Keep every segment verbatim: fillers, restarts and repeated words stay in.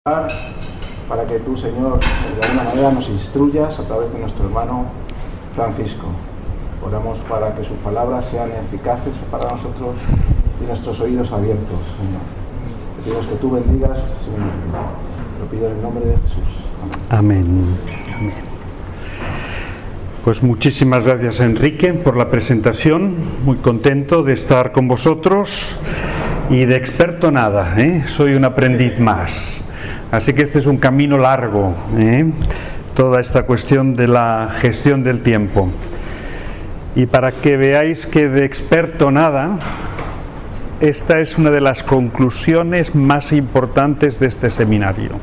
Para que tú, Señor, de alguna manera nos instruyas a través de nuestro hermano Francisco. Oramos para que sus palabras sean eficaces para nosotros y nuestros oídos abiertos, Señor. Te pedimos que tú bendigas este seminario. Lo pido en el nombre de Jesús. Amén. Amén. Amén. Pues muchísimas gracias, Enrique, por la presentación. Muy contento de estar con vosotros y de experto nada, ¿eh? Soy un aprendiz más. Así que este es un camino largo, ¿eh? Toda esta cuestión de la gestión del tiempo. Y para que veáis que de experto nada, esta es una de las conclusiones más importantes de este seminario.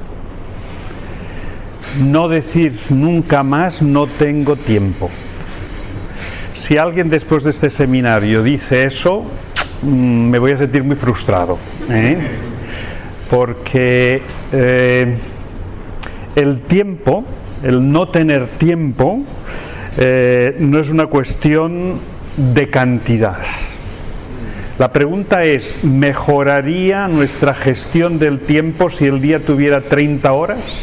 No decir nunca más no tengo tiempo. Si alguien después de este seminario dice eso, me voy a sentir muy frustrado, ¿eh? Porque eh, el tiempo, el no tener tiempo, eh, no es una cuestión de cantidad. La pregunta es, ¿mejoraría nuestra gestión del tiempo si el día tuviera treinta horas?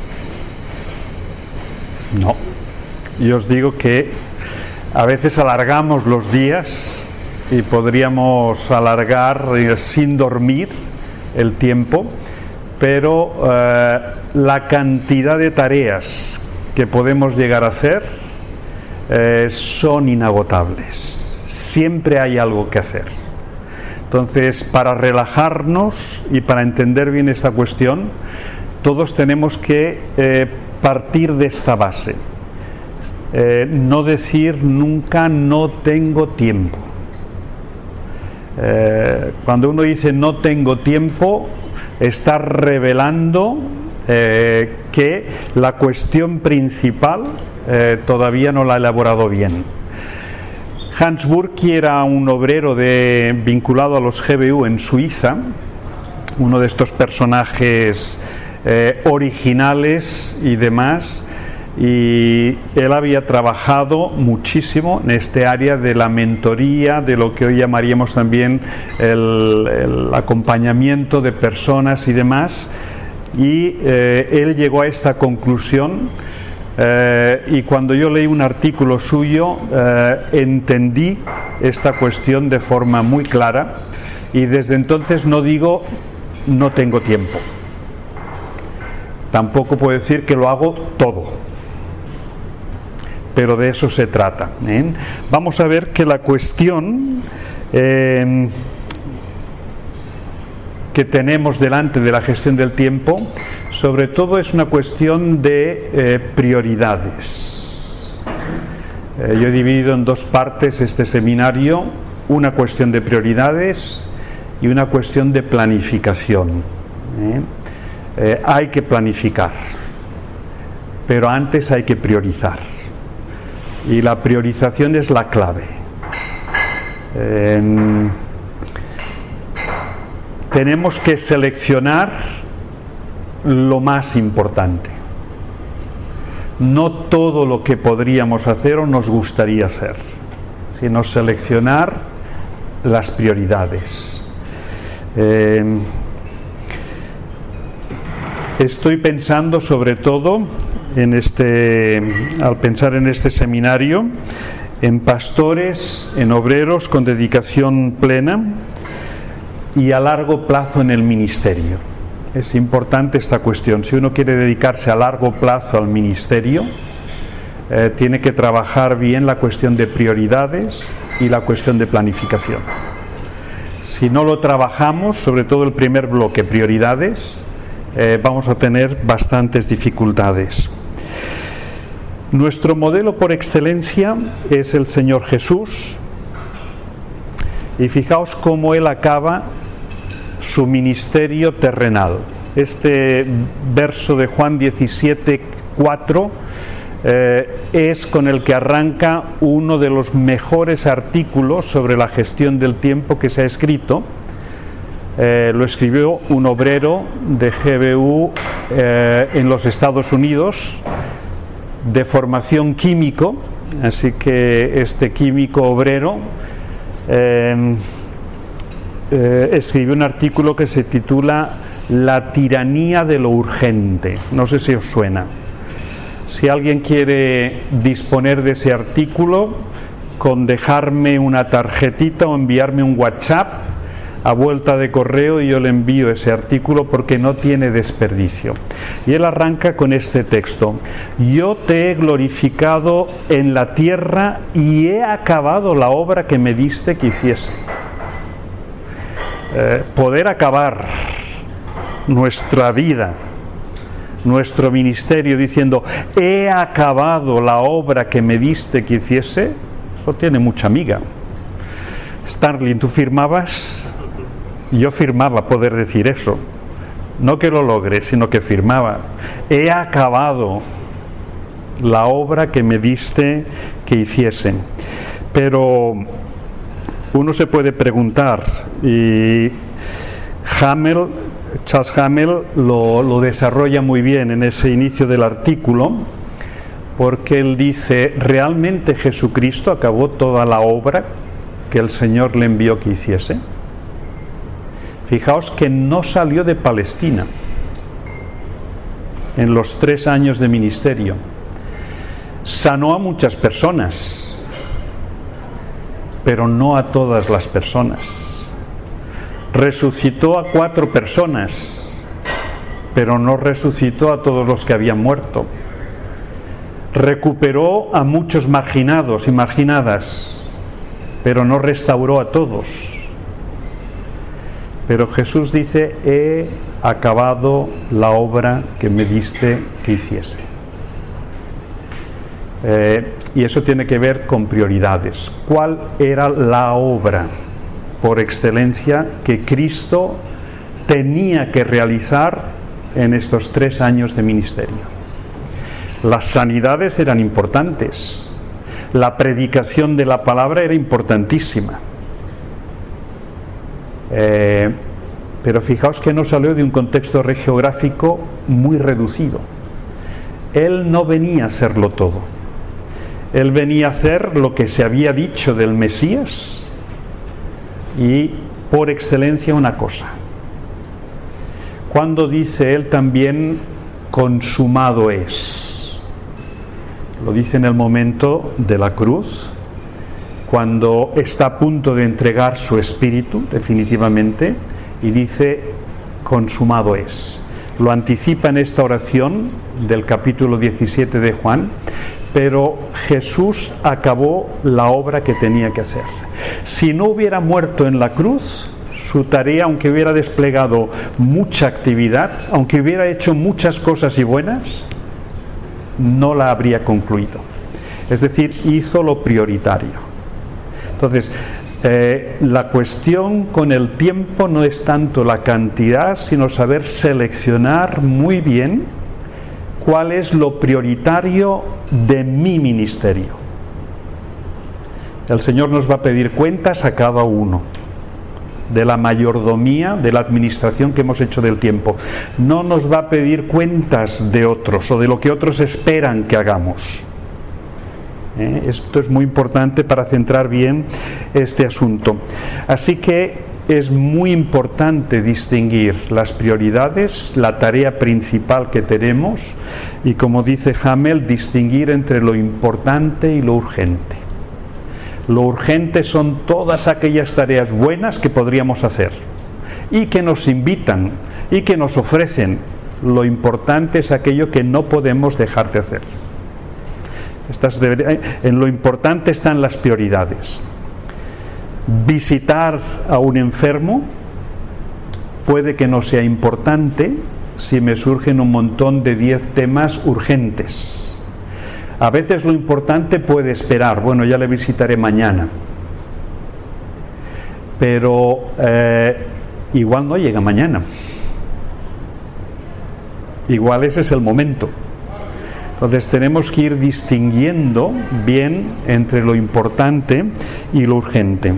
No. Yo os digo que a veces alargamos los días y podríamos alargar eh, sin dormir el tiempo, pero eh, la cantidad de tareas que podemos llegar a hacer eh, son inagotables. Siempre hay algo que hacer. Entonces, para relajarnos y para entender bien esta cuestión, todos tenemos que eh, partir de esta base. Eh, no decir nunca no tengo tiempo. Eh, cuando uno dice no tengo tiempo, está revelando eh, que la cuestión principal eh, todavía no la ha elaborado bien. Hans Burki era un obrero de, vinculado a los G B U en Suiza, uno de estos personajes eh, originales y demás, y él había trabajado muchísimo en este área de la mentoría, de lo que hoy llamaríamos también el, el acompañamiento de personas y demás, y eh, él llegó a esta conclusión, eh, y cuando yo leí un artículo suyo eh, entendí esta cuestión de forma muy clara, y desde entonces no digo no tengo tiempo, tampoco puedo decir que lo hago todo, pero de eso se trata, ¿eh? Vamos a ver que la cuestión eh, que tenemos delante de la gestión del tiempo, sobre todo es una cuestión de eh, prioridades. Eh, yo he dividido en dos partes este seminario, una cuestión de prioridades y una cuestión de planificación, ¿eh? Eh, hay que planificar, pero antes hay que priorizar. Y la priorización es la clave. Eh, tenemos que seleccionar lo más importante. No todo lo que podríamos hacer o nos gustaría hacer, sino seleccionar las prioridades. Eh, estoy pensando sobre todo en este, al pensar en este seminario, en pastores, en obreros con dedicación plena y a largo plazo en el ministerio. Es importante esta cuestión. Si uno quiere dedicarse a largo plazo al ministerio, eh, tiene que trabajar bien la cuestión de prioridades y la cuestión de planificación. Si no lo trabajamos, sobre todo el primer bloque, prioridades, eh, vamos a tener bastantes dificultades. Nuestro modelo por excelencia es el Señor Jesús, y fijaos cómo Él acaba su ministerio terrenal. Este verso de Juan diecisiete, cuatro eh, es con el que arranca uno de los mejores artículos sobre la gestión del tiempo que se ha escrito. Eh, lo escribió un obrero de G B U eh, en los Estados Unidos, de formación químico, así que este químico obrero eh, eh, escribió un artículo que se titula la tiranía de lo urgente. No sé si os suena. Si alguien quiere disponer de ese artículo, con dejarme una tarjetita o enviarme un WhatsApp a vuelta de correo y yo le envío ese artículo porque no tiene desperdicio. Y él arranca con este texto: yo te he glorificado en la tierra y he acabado la obra que me diste que hiciese. Eh, poder acabar nuestra vida, nuestro ministerio, diciendo he acabado la obra que me diste que hiciese, eso tiene mucha miga. Starling, ¿tú firmabas? Yo firmaba poder decir eso. No que lo logre, sino que firmaba. He acabado la obra que me diste que hiciese. Pero uno se puede preguntar, y Hamel, Charles Hamel lo, lo desarrolla muy bien en ese inicio del artículo, porque él dice, ¿realmente Jesucristo acabó toda la obra que el Señor le envió que hiciese? Fijaos que no salió de Palestina en los tres años de ministerio. Sanó a muchas personas, pero no a todas las personas. Resucitó a cuatro personas, pero no resucitó a todos los que habían muerto. Recuperó a muchos marginados y marginadas, pero no restauró a todos. Pero Jesús dice, he acabado la obra que me diste que hiciese. Eh, y eso tiene que ver con prioridades. ¿Cuál era la obra por excelencia que Cristo tenía que realizar en estos tres años de ministerio? Las sanidades eran importantes. La predicación de la palabra era importantísima. Eh, pero fijaos que no salió de un contexto geográfico muy reducido. Él no venía a hacerlo todo. Él venía a hacer lo que se había dicho del Mesías y por excelencia una cosa. Cuando dice él también consumado es, lo dice en el momento de la cruz, cuando está a punto de entregar su espíritu definitivamente, y dice consumado es. Lo anticipa en esta oración del capítulo diecisiete de Juan, pero Jesús acabó la obra que tenía que hacer. Si no hubiera muerto en la cruz, su tarea, aunque hubiera desplegado mucha actividad, aunque hubiera hecho muchas cosas y buenas, no la habría concluido. Es decir, hizo lo prioritario. Entonces, eh, la cuestión con el tiempo no es tanto la cantidad, sino saber seleccionar muy bien cuál es lo prioritario de mi ministerio. El Señor nos va a pedir cuentas a cada uno de la mayordomía, de la administración que hemos hecho del tiempo. No nos va a pedir cuentas de otros o de lo que otros esperan que hagamos. ¿Eh? Esto es muy importante para centrar bien este asunto. Así que es muy importante distinguir las prioridades, la tarea principal que tenemos, y como dice Hamel, distinguir entre lo importante y lo urgente. Lo urgente son todas aquellas tareas buenas que podríamos hacer y que nos invitan y que nos ofrecen. Lo importante es aquello que no podemos dejar de hacer. Estas debería, en lo importante están las prioridades. Visitar a un enfermo puede que no sea importante si me surgen un montón de diez temas urgentes. A veces lo importante puede esperar, bueno, ya le visitaré mañana. Pero eh, igual no llega mañana. Igual ese es el momento. Entonces tenemos que ir distinguiendo bien entre lo importante y lo urgente.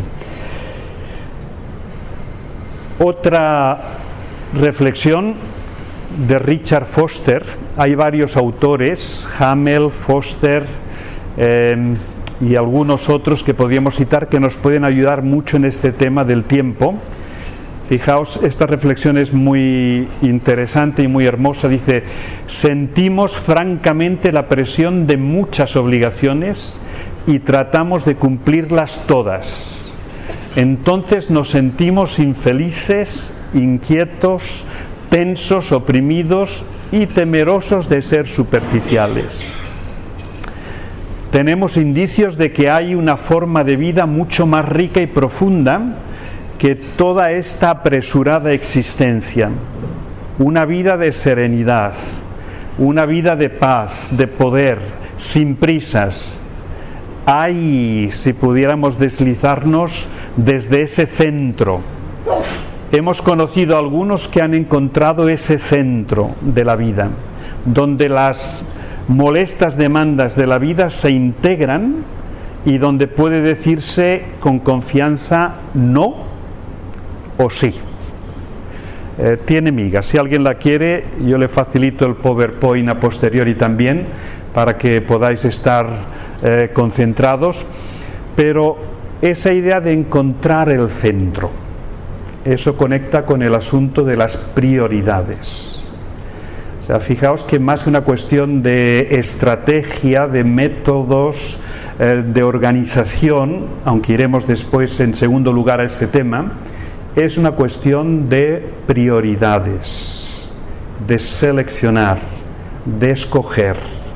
Otra reflexión de Richard Foster. Hay varios autores, Hamel, Foster eh, y algunos otros que podríamos citar, que nos pueden ayudar mucho en este tema del tiempo. Fijaos, esta reflexión es muy interesante y muy hermosa. Dice: sentimos francamente la presión de muchas obligaciones y tratamos de cumplirlas todas. Entonces nos sentimos infelices, inquietos, tensos, oprimidos y temerosos de ser superficiales. Tenemos indicios de que hay una forma de vida mucho más rica y profunda que toda esta apresurada existencia. Una vida de serenidad, una vida de paz, de poder, sin prisas. Ay, si pudiéramos deslizarnos desde ese centro. Hemos conocido a algunos que han encontrado ese centro de la vida, donde las molestas demandas de la vida se integran y donde puede decirse con confianza no o sí. Eh, tiene miga. Si alguien la quiere, yo le facilito el PowerPoint a posteriori también para que podáis estar eh, concentrados, pero esa idea de encontrar el centro, eso conecta con el asunto de las prioridades. O sea, fijaos que más que una cuestión de estrategia, de métodos, eh, de organización, aunque iremos después en segundo lugar a este tema, es una cuestión de prioridades, de seleccionar, de escoger.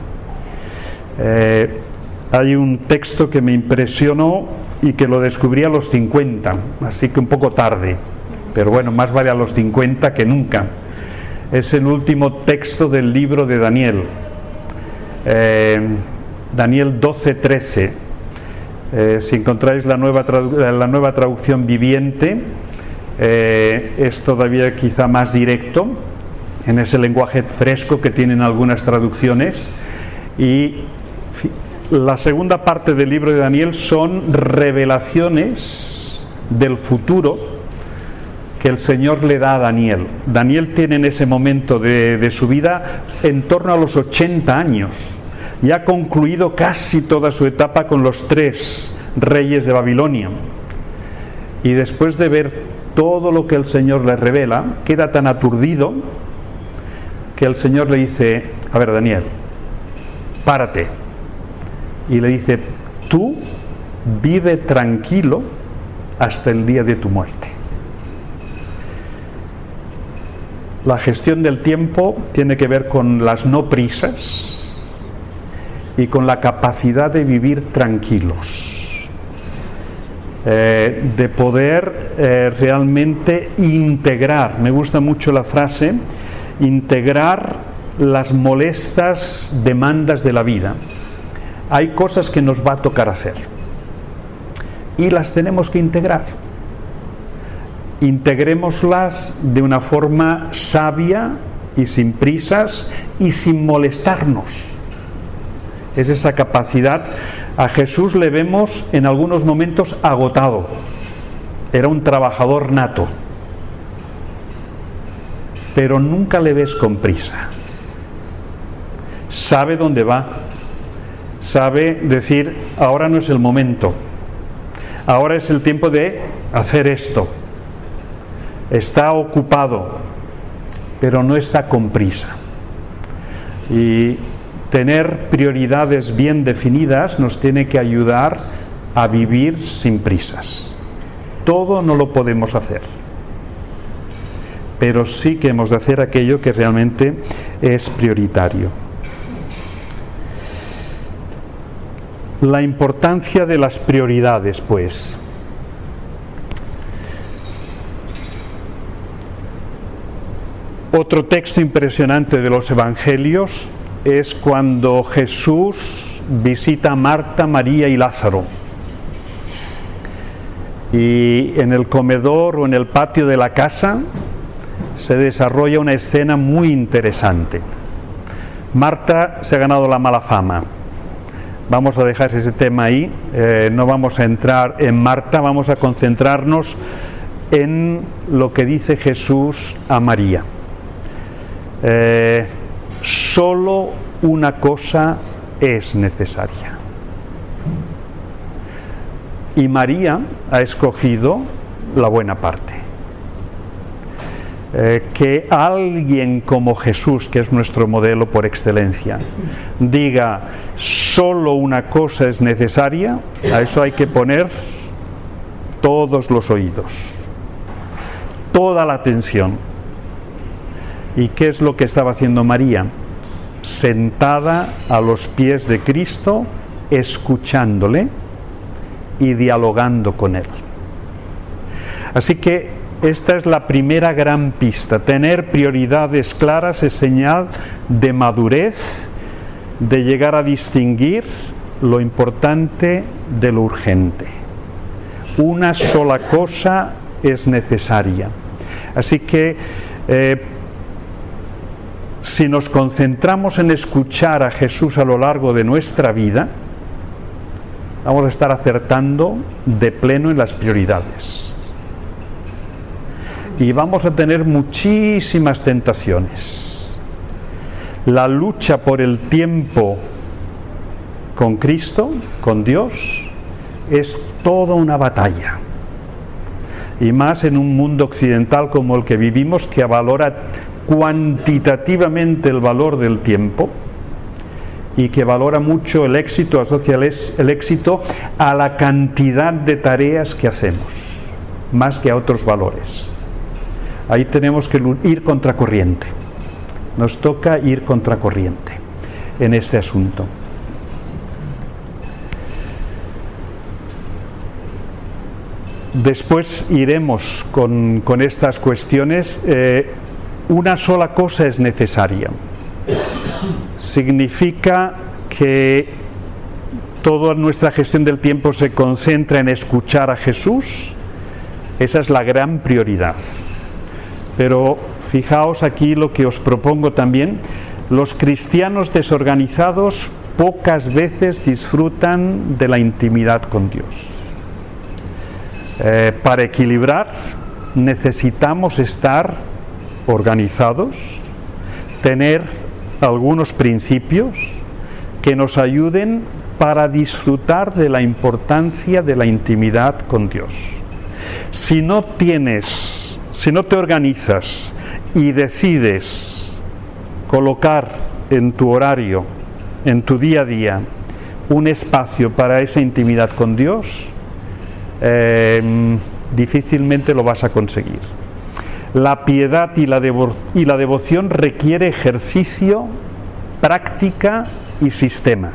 Eh, hay un texto que me impresionó y que lo descubrí a los cincuenta, así que un poco tarde, pero bueno, más vale a los cincuenta que nunca. Es el último texto del libro de Daniel, eh, Daniel doce trece. Eh, si encontráis la nueva, tradu- la nueva traducción viviente, eh, es todavía quizá más directo en ese lenguaje fresco que tienen algunas traducciones. Y la segunda parte del libro de Daniel son revelaciones del futuro que el Señor le da a Daniel. Daniel tiene en ese momento de, de su vida en torno a los ochenta años y ha concluido casi toda su etapa con los tres reyes de Babilonia. Y después de ver todo lo que el Señor le revela, queda tan aturdido que el Señor le dice: a ver, Daniel, párate. Y le dice: tú vive tranquilo hasta el día de tu muerte. La gestión del tiempo tiene que ver con las no prisas y con la capacidad de vivir tranquilos, eh, de poder eh, realmente integrar, me gusta mucho la frase, integrar las molestas demandas de la vida. Hay cosas que nos va a tocar hacer y las tenemos que integrar. Integrémoslas de una forma sabia y sin prisas y sin molestarnos. Es esa capacidad. A Jesús le vemos en algunos momentos agotado. Era un trabajador nato, pero nunca le ves con prisa. Sabe dónde va. Sabe decir: ahora no es el momento, ahora es el tiempo de hacer esto. Está ocupado, pero no está con prisa. Y tener prioridades bien definidas nos tiene que ayudar a vivir sin prisas. Todo no lo podemos hacer, pero sí que hemos de hacer aquello que realmente es prioritario. La importancia de las prioridades, pues. Otro texto impresionante de los Evangelios es cuando Jesús visita a Marta, María y Lázaro. Y en el comedor o en el patio de la casa se desarrolla una escena muy interesante. Marta se ha ganado la mala fama. Vamos a dejar ese tema ahí, eh, no vamos a entrar en Marta, vamos a concentrarnos en lo que dice Jesús a María. Eh, solo una cosa es necesaria. Y María ha escogido la buena parte. eh, que alguien como Jesús, que es nuestro modelo por excelencia, diga solo una cosa es necesaria, a eso hay que poner todos los oídos, toda la atención. ¿Y qué es lo que estaba haciendo María? Sentada a los pies de Cristo, escuchándole y dialogando con él. Así que esta es la primera gran pista. Tener prioridades claras es señal de madurez, de llegar a distinguir lo importante de lo urgente. Una sola cosa es necesaria. Así que eh, si nos concentramos en escuchar a Jesús a lo largo de nuestra vida, vamos a estar acertando de pleno en las prioridades. Y vamos a tener muchísimas tentaciones. La lucha por el tiempo con Cristo, con Dios, es toda una batalla. Y más en un mundo occidental como el que vivimos, que valora cuantitativamente el valor del tiempo y que valora mucho el éxito, asocia el éxito a la cantidad de tareas que hacemos, más que a otros valores. Ahí tenemos que ir contracorriente. Nos toca ir contracorriente en este asunto. Después iremos con, con estas cuestiones. Eh, una sola cosa es necesaria. Significa que toda nuestra gestión del tiempo se concentra en escuchar a Jesús. Esa es la gran prioridad. Pero fijaos aquí lo que os propongo también. Los cristianos desorganizados pocas veces disfrutan de la intimidad con Dios. Eh, para equilibrar necesitamos estar organizados, tener algunos principios que nos ayuden para disfrutar de la importancia de la intimidad con Dios. Si no tienes Si no te organizas y decides colocar en tu horario, en tu día a día, un espacio para esa intimidad con Dios, eh, difícilmente lo vas a conseguir. La piedad y la, devo- y la devoción requiere ejercicio, práctica y sistema.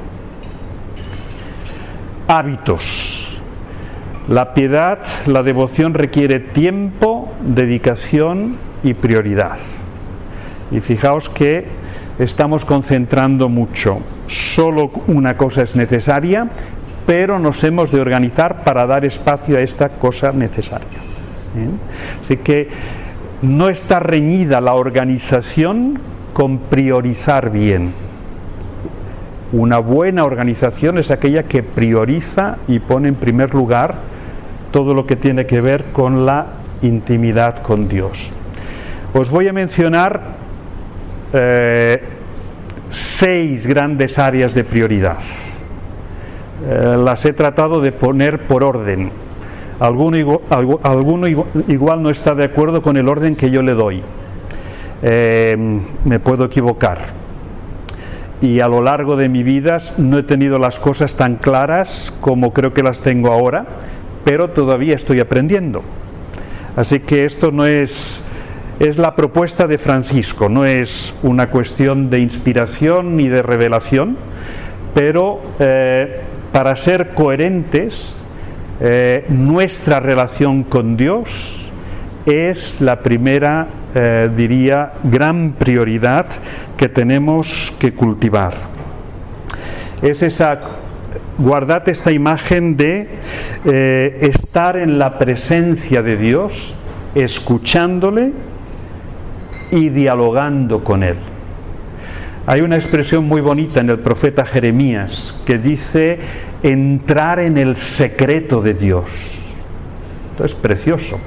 Hábitos. La piedad, la devoción requiere tiempo, dedicación y prioridad. Y fijaos que estamos concentrando mucho. Solo una cosa es necesaria, pero nos hemos de organizar para dar espacio a esta cosa necesaria. ¿Eh? Así que no está reñida la organización con priorizar bien. Una buena organización es aquella que prioriza y pone en primer lugar todo lo que tiene que ver con la intimidad con Dios. Os voy a mencionar eh, seis grandes áreas de prioridad. Eh, las he tratado de poner por orden. Alguno, igual, alguno igual no está de acuerdo con el orden que yo le doy. Eh, me puedo equivocar. Y a lo largo de mi vida no he tenido las cosas tan claras como creo que las tengo ahora, pero todavía estoy aprendiendo. Así que esto no es, es la propuesta de Francisco, no es una cuestión de inspiración ni de revelación, pero eh, para ser coherentes, eh, nuestra relación con Dios es la primera, eh, diría, gran prioridad que tenemos que cultivar. Es esa... Guardad esta imagen de eh, estar en la presencia de Dios, escuchándole y dialogando con Él. Hay una expresión muy bonita en el profeta Jeremías que dice entrar en el secreto de Dios. Esto es precioso.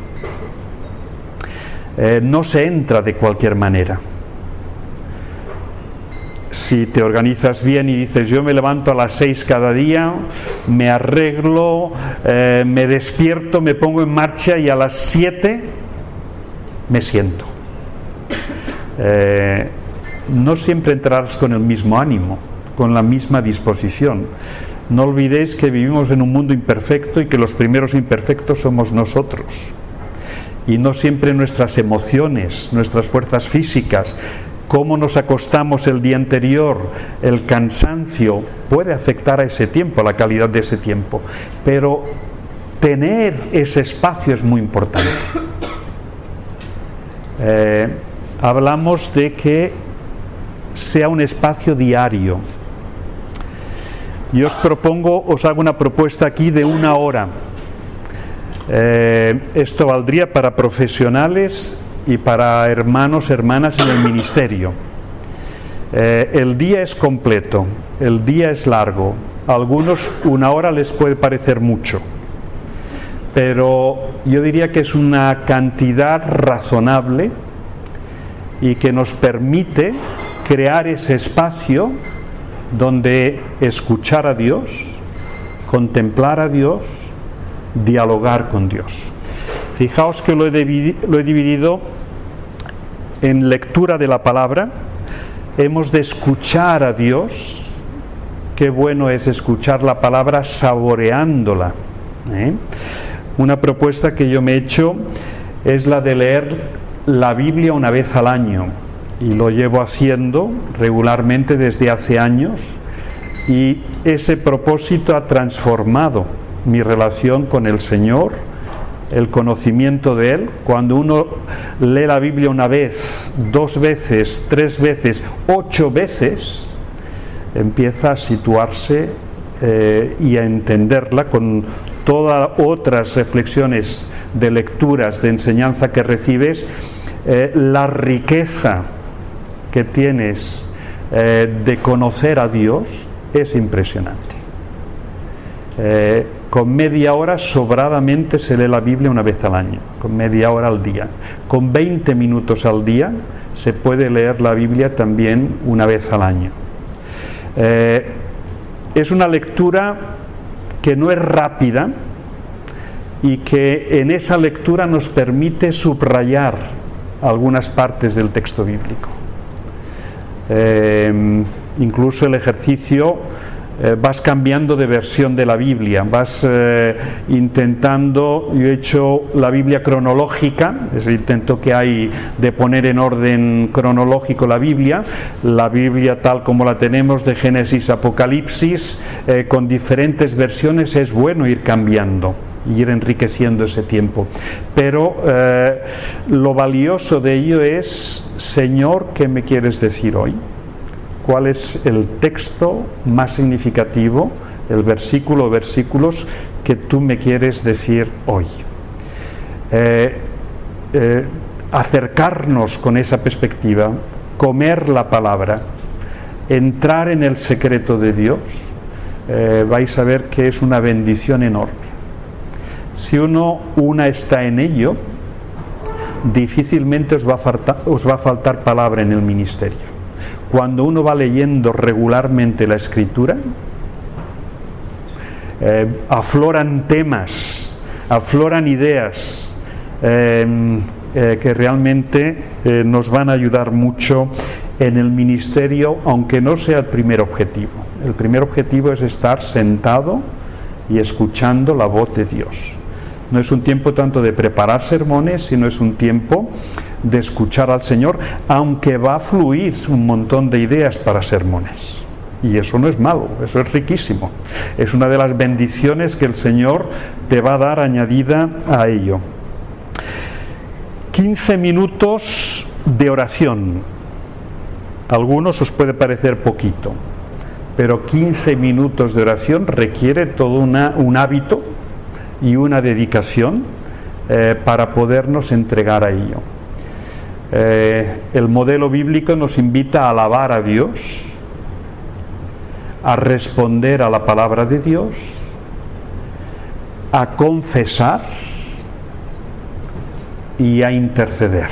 Eh, no se entra de cualquier manera. Si te organizas bien y dices yo me levanto a las seis cada día, me arreglo, eh, me despierto, me pongo en marcha y a las siete me siento. eh, no siempre entrarás con el mismo ánimo, con la misma disposición. No olvidéis que vivimos en un mundo imperfecto y que los primeros imperfectos somos nosotros. Y no siempre nuestras emociones, nuestras fuerzas físicas, cómo nos acostamos el día anterior, el cansancio, puede afectar a ese tiempo, a la calidad de ese tiempo. Pero tener ese espacio es muy importante. Eh, hablamos de que sea un espacio diario. Yo os propongo, os hago una propuesta aquí de una hora. Eh, esto valdría para profesionales y para hermanos, hermanas en el ministerio. Eh, el día es completo, el día es largo. A algunos una hora les puede parecer mucho, pero yo diría que es una cantidad razonable y que nos permite crear ese espacio donde escuchar a Dios, contemplar a Dios, dialogar con Dios. Fijaos que lo he, dividido, lo he dividido en lectura de la palabra. Hemos de escuchar a Dios. Qué bueno es escuchar la palabra saboreándola, ¿eh? Una propuesta que yo me he hecho es la de leer la Biblia una vez al año, y lo llevo haciendo regularmente desde hace años, y ese propósito ha transformado mi relación con el Señor, el conocimiento de Él. Cuando uno lee la Biblia una vez, dos veces, tres veces, ocho veces, empieza a situarse eh, y a entenderla con todas otras reflexiones de lecturas, de enseñanza que recibes. Eh, la riqueza que tienes eh, de conocer a Dios es impresionante. Eh, con media hora sobradamente se lee la Biblia una vez al año, con media hora al día. Con veinte minutos al día se puede leer la Biblia también una vez al año. Eh, es una lectura que no es rápida y que en esa lectura nos permite subrayar algunas partes del texto bíblico. Eh, incluso el ejercicio, eh, vas cambiando de versión de la Biblia, vas eh, intentando, yo he hecho la Biblia cronológica, es el intento que hay de poner en orden cronológico la Biblia, la Biblia tal como la tenemos de Génesis a Apocalipsis, eh, con diferentes versiones. Es bueno ir cambiando y ir enriqueciendo ese tiempo, pero eh, lo valioso de ello es: Señor, ¿qué me quieres decir hoy? ¿Cuál es el texto más significativo, el versículo o versículos que tú me quieres decir hoy? Eh, eh, acercarnos con esa perspectiva, comer la palabra, entrar en el secreto de Dios, eh, vais a ver que es una bendición enorme. Si uno una está en ello, difícilmente os va a faltar, os va a faltar palabra en el ministerio. Cuando uno va leyendo regularmente la Escritura, eh, afloran temas, afloran ideas eh, eh, que realmente eh, nos van a ayudar mucho en el ministerio, aunque no sea el primer objetivo. El primer objetivo es estar sentado y escuchando la voz de Dios. No es un tiempo tanto de preparar sermones, sino es un tiempo de escuchar al Señor, aunque va a fluir un montón de ideas para sermones. Y eso no es malo, eso es riquísimo. Es una de las bendiciones que el Señor te va a dar añadida a ello. quince minutos de oración. A algunos os puede parecer poquito, pero quince minutos de oración requiere todo una, un hábito y una dedicación eh, para podernos entregar a ello. Eh, el modelo bíblico nos invita a alabar a Dios, a responder a la palabra de Dios, a confesar y a interceder.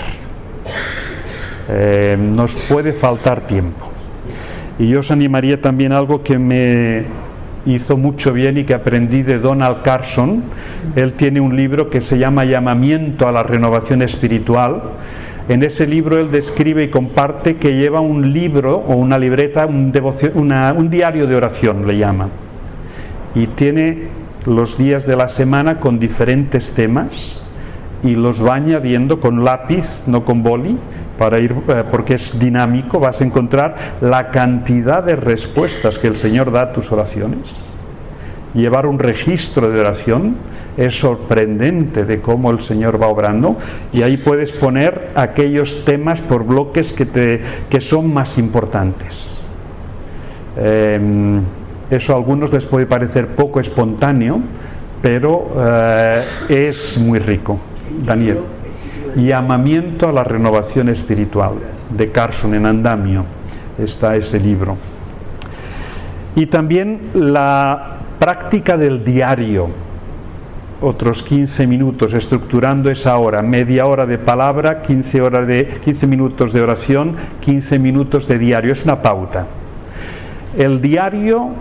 Eh, nos puede faltar tiempo. Y yo os animaría también algo que me hizo mucho bien y que aprendí de Donald Carson. Él tiene un libro que se llama Llamamiento a la Renovación Espiritual, En ese libro él describe y comparte que lleva un libro o una libreta, un, devoción, una, un diario de oración le llama, y tiene los días de la semana con diferentes temas y los va añadiendo con lápiz, no con boli, para ir, eh, porque es dinámico. Vas a encontrar la cantidad de respuestas que el Señor da a tus oraciones. Llevar un registro de oración es sorprendente de cómo el Señor va obrando, y ahí puedes poner aquellos temas por bloques que, te, que son más importantes. Eh, eso a algunos les puede parecer poco espontáneo, pero eh, es muy rico. Daniel. Llamamiento a la renovación espiritual, de Carson, en Andamio está ese libro. Y también la práctica del diario, otros quince minutos, estructurando esa hora, media hora de palabra, quince, horas de, quince minutos de oración, quince minutos de diario, es una pauta. El diario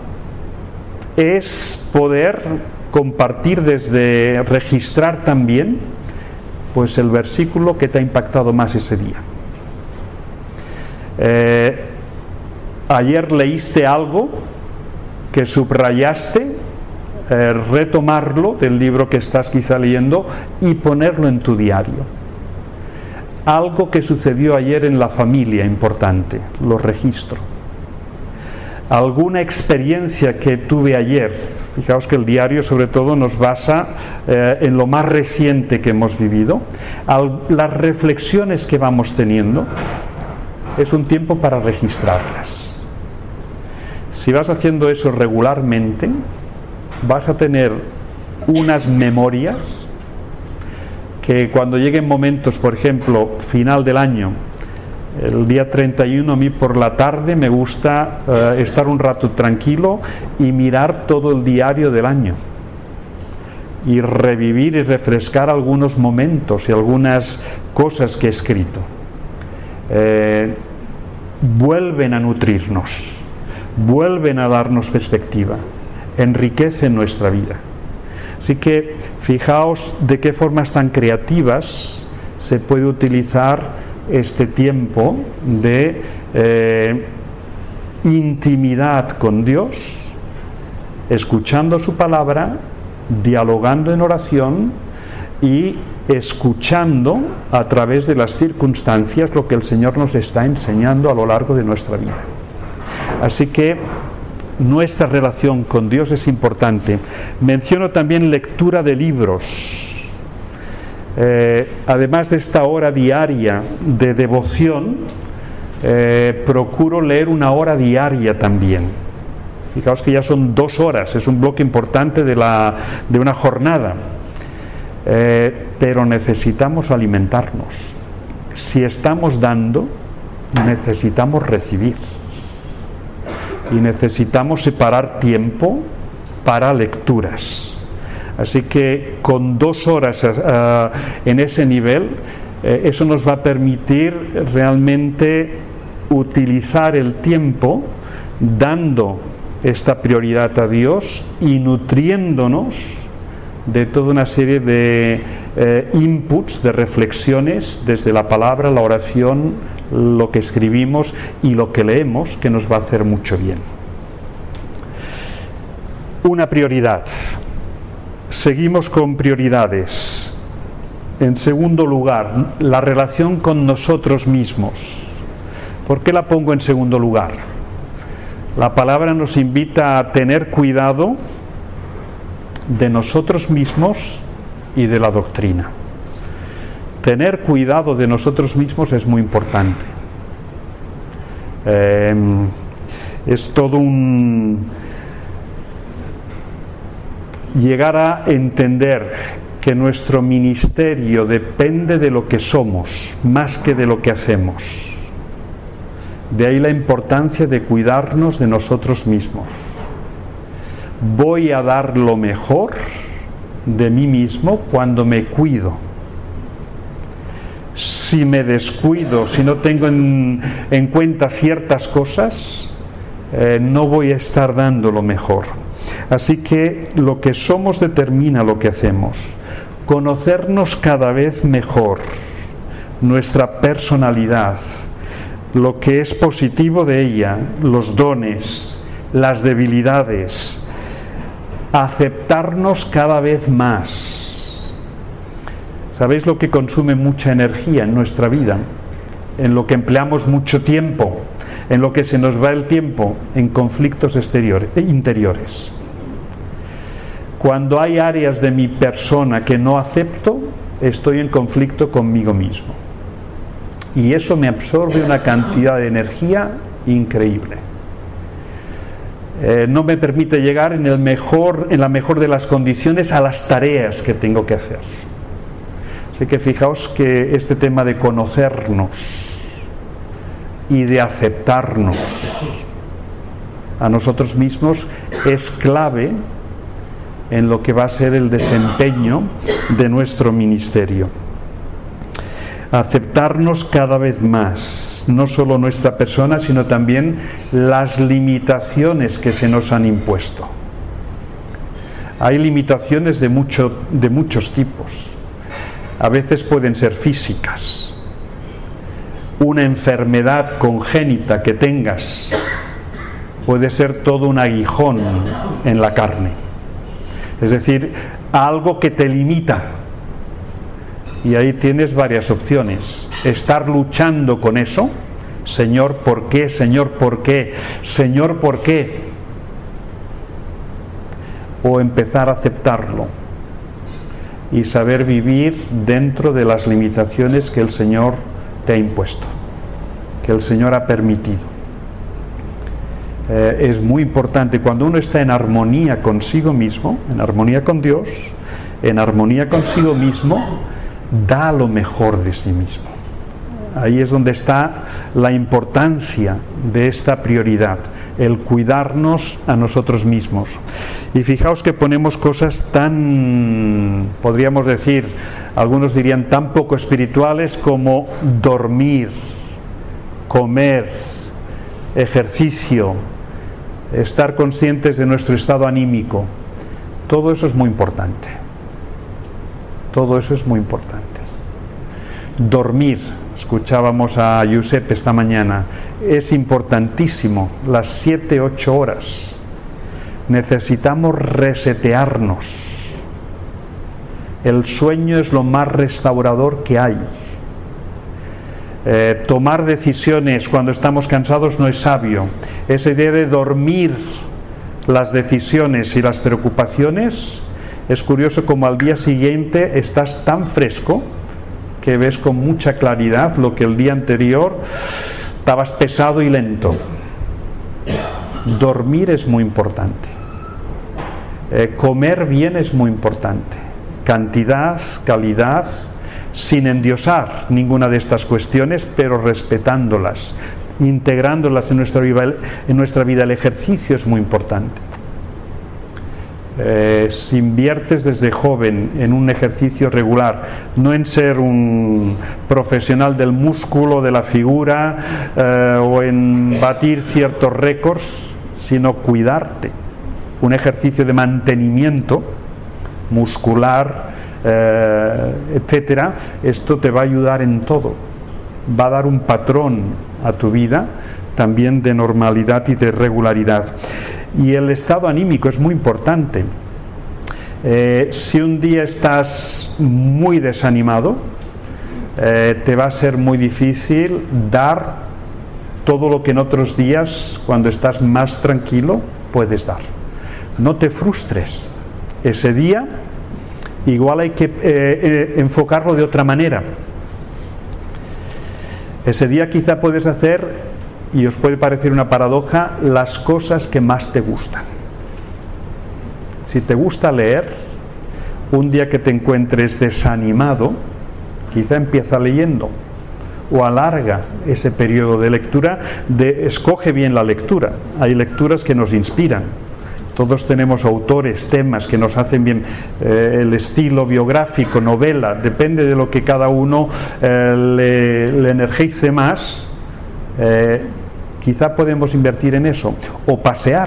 es poder compartir, desde registrar también, pues el versículo que te ha impactado más ese día. Eh, ayer leíste algo que subrayaste, eh, retomarlo del libro que estás quizá leyendo y ponerlo en tu diario. Algo que sucedió ayer en la familia importante, lo registro. Alguna experiencia que tuve ayer. Fijaos que el diario sobre todo nos basa eh, en lo más reciente que hemos vivido. Al, las reflexiones que vamos teniendo es un tiempo para registrarlas. Si vas haciendo eso regularmente, vas a tener unas memorias que cuando lleguen momentos, por ejemplo, final del año, el día treinta y uno, a mí por la tarde me gusta uh, estar un rato tranquilo y mirar todo el diario del año y revivir y refrescar algunos momentos y algunas cosas que he escrito. Eh, vuelven a nutrirnos, vuelven a darnos perspectiva, enriquecen nuestra vida. Así que fijaos de qué formas tan creativas se puede utilizar este tiempo de eh, intimidad con Dios, escuchando su palabra, dialogando en oración y escuchando a través de las circunstancias lo que el Señor nos está enseñando a lo largo de nuestra vida. Así que nuestra relación con Dios es importante. Menciono también lectura de libros. Eh, además de esta hora diaria de devoción, eh, procuro leer una hora diaria también. Fijaos que ya son dos horas, es un bloque importante de, la, de una jornada. Eh, pero necesitamos alimentarnos. Si estamos dando, necesitamos recibir. Y necesitamos separar tiempo para lecturas. Así que con dos horas uh, en ese nivel, eh, eso nos va a permitir realmente utilizar el tiempo dando esta prioridad a Dios y nutriéndonos de toda una serie de eh, inputs, de reflexiones desde la palabra, la oración, lo que escribimos y lo que leemos, que nos va a hacer mucho bien. Una prioridad. Seguimos con prioridades. En segundo lugar, la relación con nosotros mismos. ¿Por qué la pongo en segundo lugar? La palabra nos invita a tener cuidado de nosotros mismos y de la doctrina. Tener cuidado de nosotros mismos es muy importante. Eh, es todo un... llegar a entender que nuestro ministerio depende de lo que somos, más que de lo que hacemos. De ahí la importancia de cuidarnos de nosotros mismos. Voy a dar lo mejor de mí mismo cuando me cuido. Si me descuido, si no tengo en, en cuenta ciertas cosas, eh, no voy a estar dando lo mejor. Así que lo que somos determina lo que hacemos. Conocernos cada vez mejor, nuestra personalidad, lo que es positivo de ella, los dones, las debilidades, aceptarnos cada vez más. ¿Sabéis lo que consume mucha energía en nuestra vida? En lo que empleamos mucho tiempo, en lo que se nos va el tiempo, en conflictos exteriores, interiores. Cuando hay áreas de mi persona que no acepto, estoy en conflicto conmigo mismo. Y eso me absorbe una cantidad de energía increíble. Eh, no me permite llegar en, el mejor, en la mejor de las condiciones a las tareas que tengo que hacer. Así que fijaos que este tema de conocernos y de aceptarnos a nosotros mismos es clave en lo que va a ser el desempeño de nuestro ministerio. Aceptarnos cada vez más, no solo nuestra persona, sino también las limitaciones que se nos han impuesto. Hay limitaciones de, mucho, de muchos tipos. A veces pueden ser físicas. Una enfermedad congénita que tengas puede ser todo un aguijón en la carne. Es decir, algo que te limita. Y ahí tienes varias opciones. Estar luchando con eso. Señor, ¿por qué? Señor, ¿por qué? Señor, ¿por qué? O empezar a aceptarlo y saber vivir dentro de las limitaciones que el Señor te ha impuesto, que el Señor ha permitido. Eh, es muy importante cuando uno está en armonía consigo mismo, en armonía con Dios, en armonía consigo mismo, da lo mejor de sí mismo. Ahí es donde está la importancia de esta prioridad, el cuidarnos a nosotros mismos. Y fijaos que ponemos cosas tan, podríamos decir, algunos dirían tan poco espirituales como dormir, comer, ejercicio, estar conscientes de nuestro estado anímico. Todo eso es muy importante. Todo eso es muy importante. Dormir, escuchábamos a Josep esta mañana, es importantísimo, las siete, ocho horas. Necesitamos resetearnos. El sueño es lo más restaurador que hay. Eh, tomar decisiones cuando estamos cansados no es sabio. Esa idea de dormir las decisiones y las preocupaciones, es curioso como al día siguiente estás tan fresco que ves con mucha claridad lo que el día anterior estabas pesado y lento. Dormir es muy importante. Eh, comer bien es muy importante. Cantidad, calidad, sin endiosar ninguna de estas cuestiones, pero respetándolas, integrándolas en nuestra vida. En nuestra vida el ejercicio es muy importante. Eh, si inviertes desde joven en un ejercicio regular, no en ser un profesional del músculo, de la figura, eh, o en batir ciertos récords, sino cuidarte. Un ejercicio de mantenimiento muscular, eh, etcétera, esto te va a ayudar en todo. Va a dar un patrón a tu vida también de normalidad y de regularidad. Y el estado anímico es muy importante. Eh, si un día estás muy desanimado, eh, te va a ser muy difícil dar todo lo que en otros días, cuando estás más tranquilo, puedes dar. No te frustres. Ese día igual hay que eh, eh, enfocarlo de otra manera. Ese día quizá puedes hacer, y os puede parecer una paradoja, las cosas que más te gustan. Si te gusta leer, un día que te encuentres desanimado, quizá empieza leyendo, o alarga ese periodo de lectura, de, escoge bien la lectura. Hay lecturas que nos inspiran. Todos tenemos autores, temas que nos hacen bien, eh, el estilo biográfico, novela, depende de lo que cada uno eh, le, le energice más. Eh, quizá podemos invertir en eso, o pasear.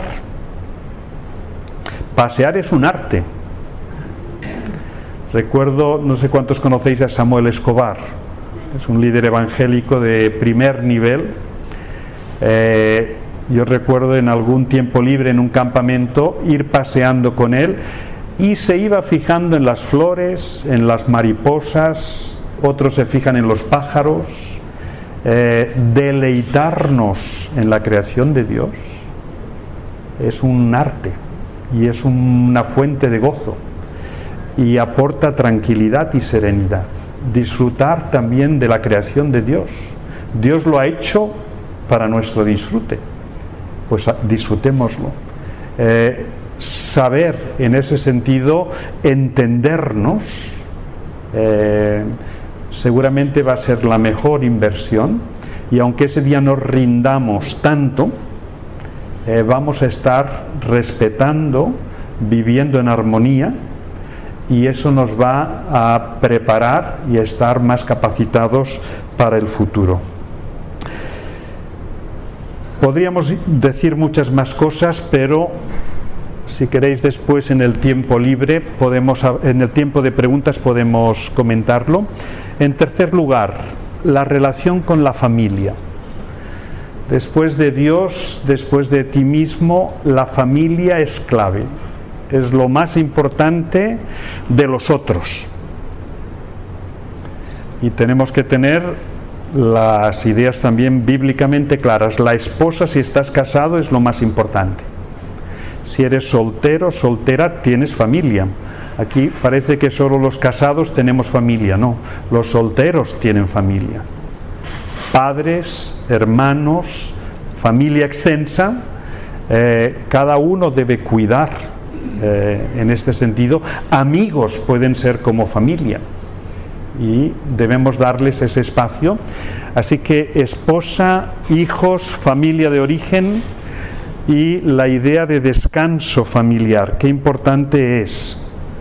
Pasear es un arte. Recuerdo, no sé cuántos conocéis a Samuel Escobar, es un líder evangélico de primer nivel. Eh, yo recuerdo en algún tiempo libre en un campamento ir paseando con él y se iba fijando en las flores, en las mariposas, otros se fijan en los pájaros. Eh, deleitarnos en la creación de Dios es un arte y es una fuente de gozo y aporta tranquilidad y serenidad. Disfrutar también de la creación de Dios. Dios lo ha hecho para nuestro disfrute, pues disfrutémoslo. Eh, saber en ese sentido entendernos eh, seguramente va a ser la mejor inversión, y aunque ese día nos rindamos tanto, eh, vamos a estar respetando, viviendo en armonía, y eso nos va a preparar y a estar más capacitados para el futuro. Podríamos decir muchas más cosas, pero si queréis después en el tiempo libre, podemos, en el tiempo de preguntas podemos comentarlo. En tercer lugar, la relación con la familia. Después de Dios, después de ti mismo, la familia es clave. Es lo más importante de los otros. Y tenemos que tener las ideas también bíblicamente claras. La esposa, si estás casado, es lo más importante. Si eres soltero, soltera, tienes familia. Aquí parece que solo los casados tenemos familia. No, los solteros tienen familia. Padres, hermanos, familia extensa, eh, cada uno debe cuidar eh, en este sentido. Amigos pueden ser como familia y debemos darles ese espacio. Así que esposa, hijos, familia de origen y la idea de descanso familiar. Qué importante es.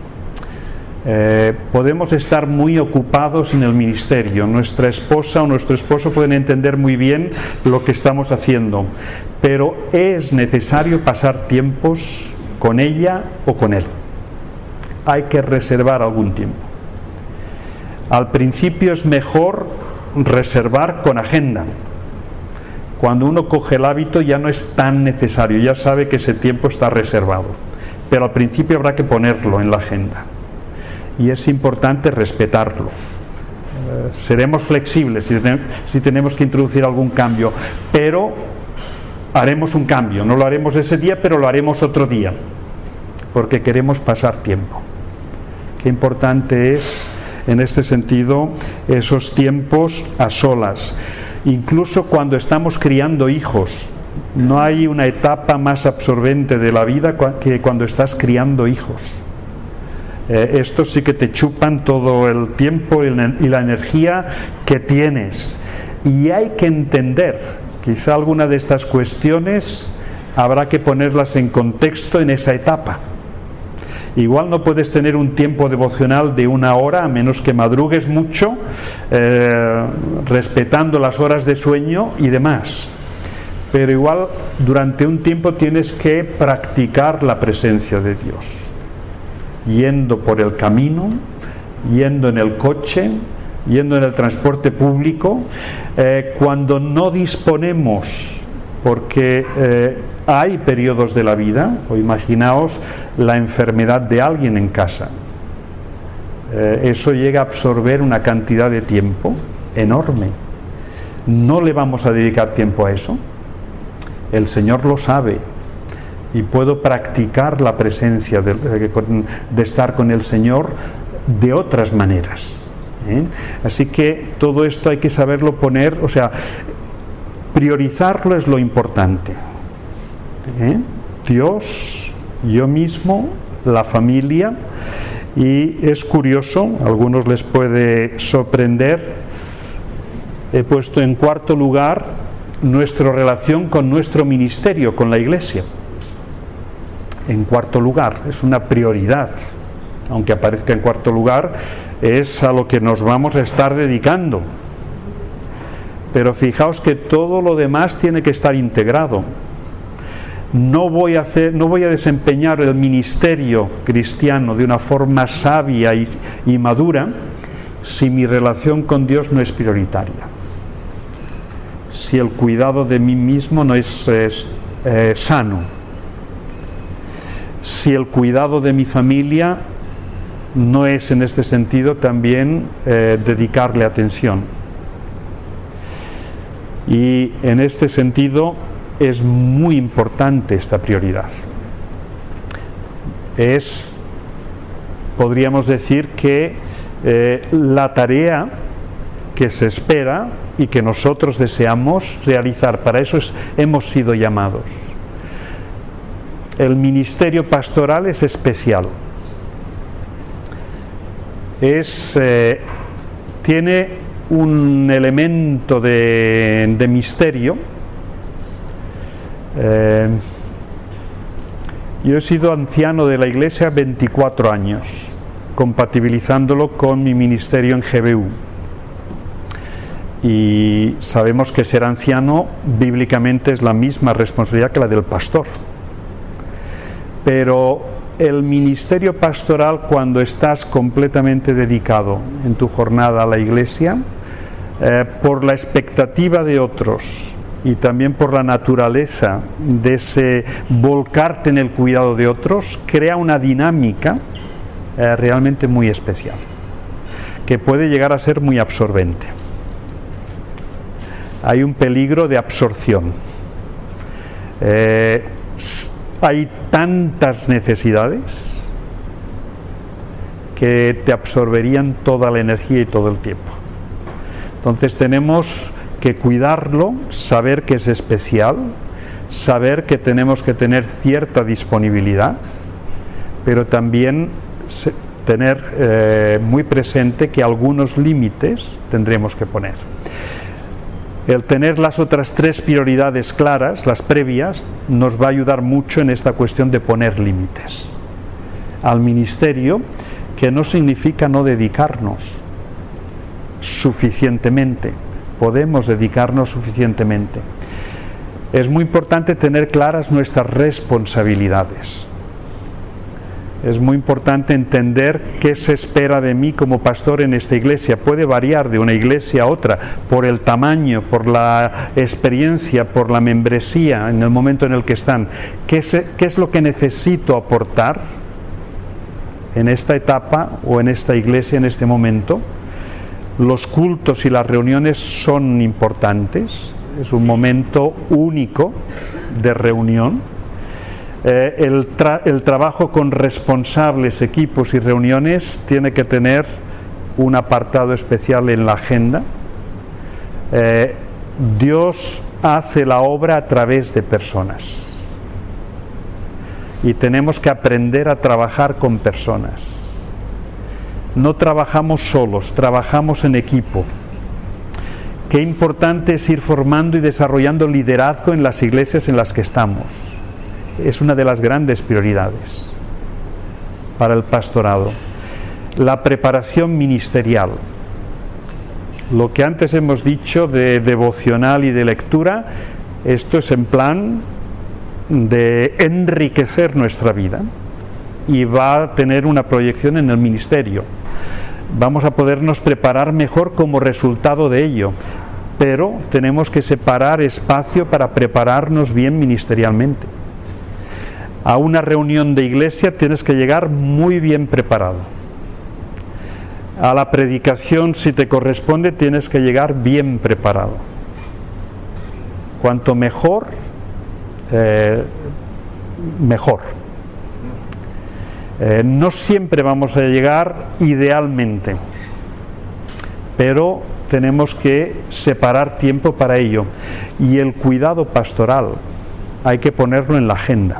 Eh, podemos estar muy ocupados en el ministerio. Nuestra esposa o nuestro esposo pueden entender muy bien lo que estamos haciendo, pero es necesario pasar tiempos con ella o con él. Hay que reservar algún tiempo. Al principio es mejor reservar con agenda. Cuando uno coge el hábito ya no es tan necesario, ya sabe que ese tiempo está reservado, pero al principio habrá que ponerlo en la agenda. Y es importante respetarlo. Eh, seremos flexibles si, ten- si tenemos que introducir algún cambio, pero haremos un cambio. No lo haremos ese día, pero lo haremos otro día, porque queremos pasar tiempo. Qué importante es, en este sentido, esos tiempos a solas. Incluso cuando estamos criando hijos, no hay una etapa más absorbente de la vida que cuando estás criando hijos. Eh, estos sí que te chupan todo el tiempo y la energía que tienes, y hay que entender, quizá alguna de estas cuestiones habrá que ponerlas en contexto en esa etapa. Igual no puedes tener un tiempo devocional de una hora, a menos que madrugues mucho, eh, respetando las horas de sueño y demás. Pero igual durante un tiempo tienes que practicar la presencia de Dios. Yendo por el camino, yendo en el coche, yendo en el transporte público, eh, cuando no disponemos, porque eh, hay periodos de la vida, o imaginaos la enfermedad de alguien en casa, eh, eso llega a absorber una cantidad de tiempo enorme. ¿No le vamos a dedicar tiempo a eso? El Señor lo sabe. Y puedo practicar la presencia de, de estar con el Señor de otras maneras, ¿eh? Así que todo esto hay que saberlo poner, o sea, priorizarlo es lo importante, ¿eh? Dios, yo mismo, la familia. Y es curioso, a algunos les puede sorprender, he puesto en cuarto lugar nuestra relación con nuestro ministerio, con la Iglesia. En cuarto lugar, es una prioridad, aunque aparezca en cuarto lugar, es a lo que nos vamos a estar dedicando. Pero fijaos que todo lo demás tiene que estar integrado. No voy a hacer, no voy a desempeñar el ministerio cristiano de una forma sabia y, y madura si mi relación con Dios no es prioritaria, si el cuidado de mí mismo no es, es eh, sano, si el cuidado de mi familia no es en este sentido también eh, dedicarle atención. Y en este sentido es muy importante esta prioridad. Es, podríamos decir que eh, la tarea que se espera y que nosotros deseamos realizar, para eso es, hemos sido llamados. El ministerio pastoral es especial. Es, eh, tiene un elemento de, de misterio. Eh, yo he sido anciano de la Iglesia veinticuatro años, compatibilizándolo con mi ministerio en G B U. Y sabemos que ser anciano bíblicamente es la misma responsabilidad que la del pastor. Pero el ministerio pastoral, cuando estás completamente dedicado en tu jornada a la Iglesia, eh, por la expectativa de otros y también por la naturaleza de ese volcarte en el cuidado de otros, crea una dinámica eh, realmente muy especial, que puede llegar a ser muy absorbente. Hay un peligro de absorción. Eh, hay tantas necesidades que te absorberían toda la energía y todo el tiempo. Entonces tenemos que cuidarlo, saber que es especial, saber que tenemos que tener cierta disponibilidad, pero también tener eh, muy presente que algunos límites tendremos que poner. El tener las otras tres prioridades claras, las previas, nos va a ayudar mucho en esta cuestión de poner límites al ministerio, que no significa no dedicarnos suficientemente. Podemos dedicarnos suficientemente. Es muy importante tener claras nuestras responsabilidades. Es muy importante entender qué se espera de mí como pastor en esta iglesia. Puede variar de una iglesia a otra por el tamaño, por la experiencia, por la membresía en el momento en el que están. ¿Qué es, qué es lo que necesito aportar en esta etapa o en esta iglesia en este momento? Los cultos y las reuniones son importantes. Es un momento único de reunión. Eh, el, tra el trabajo con responsables, equipos y reuniones tiene que tener un apartado especial en la agenda. Eh, Dios hace la obra a través de personas y tenemos que aprender a trabajar con personas. No trabajamos solos, trabajamos en equipo. Qué importante es ir formando y desarrollando liderazgo en las iglesias en las que estamos. Es una de las grandes prioridades para el pastorado. La preparación ministerial. Lo que antes hemos dicho de devocional y de lectura, esto es en plan de enriquecer nuestra vida y va a tener una proyección en el ministerio. Vamos a podernos preparar mejor como resultado de ello, pero tenemos que separar espacio para prepararnos bien ministerialmente. A una reunión de iglesia tienes que llegar muy bien preparado. A la predicación, si te corresponde, tienes que llegar bien preparado. Cuanto mejor, eh, mejor. Eh, no siempre vamos a llegar idealmente, pero tenemos que separar tiempo para ello. Y el cuidado pastoral hay que ponerlo en la agenda.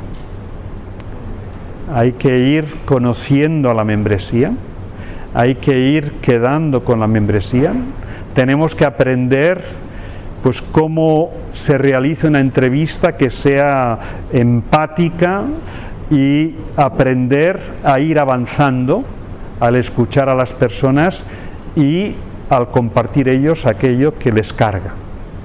Hay que ir conociendo a la membresía, hay que ir quedando con la membresía. Tenemos que aprender pues cómo se realiza una entrevista que sea empática y aprender a ir avanzando al escuchar a las personas y al compartir ellos aquello que les carga.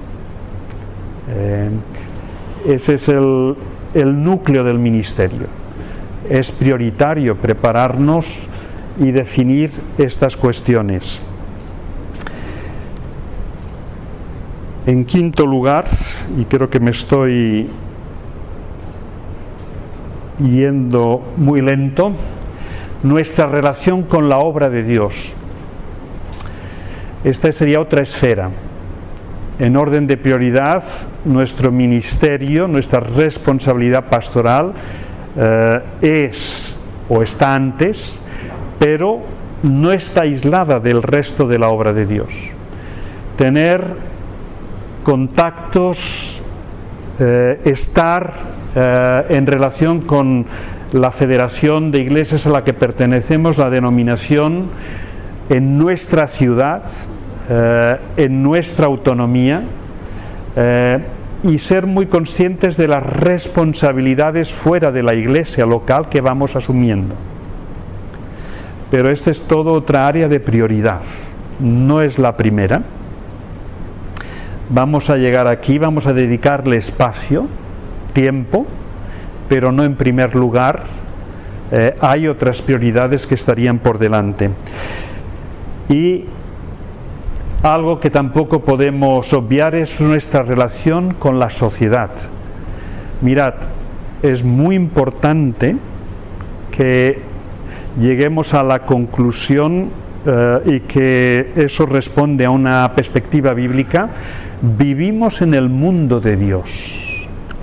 Eh, ese es el, el núcleo del ministerio. Es prioritario prepararnos y definir estas cuestiones. En quinto lugar, y creo que me estoy yendo muy lento, nuestra relación con la obra de Dios. Esta sería otra esfera. En orden de prioridad, nuestro ministerio, nuestra responsabilidad pastoral eh, es o está antes, pero no está aislada del resto de la obra de Dios. Tener contactos, eh, estar eh, en relación con la federación de iglesias a la que pertenecemos, la denominación, en nuestra ciudad, eh, en nuestra autonomía, eh, y ser muy conscientes de las responsabilidades fuera de la iglesia local que vamos asumiendo. Pero esta es todo otra área de prioridad, no es la primera. Vamos a llegar aquí, vamos a dedicarle espacio, tiempo, pero no en primer lugar. Eh, hay otras prioridades que estarían por delante. Y algo que tampoco podemos obviar es nuestra relación con la sociedad. Mirad, es muy importante que lleguemos a la conclusión eh, y que eso responde a una perspectiva bíblica. Vivimos en el mundo de Dios.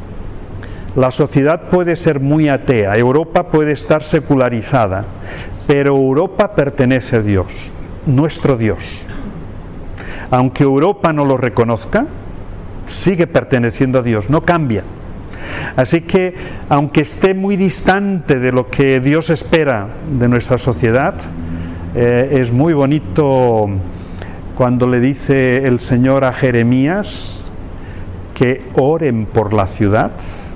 La sociedad puede ser muy atea, Europa puede estar secularizada, pero Europa pertenece a Dios, nuestro Dios. Aunque Europa no lo reconozca, sigue perteneciendo a Dios, no cambia. Así que, aunque esté muy distante de lo que Dios espera de nuestra sociedad, eh, es muy bonito cuando le dice el Señor a Jeremías que oren por la ciudad.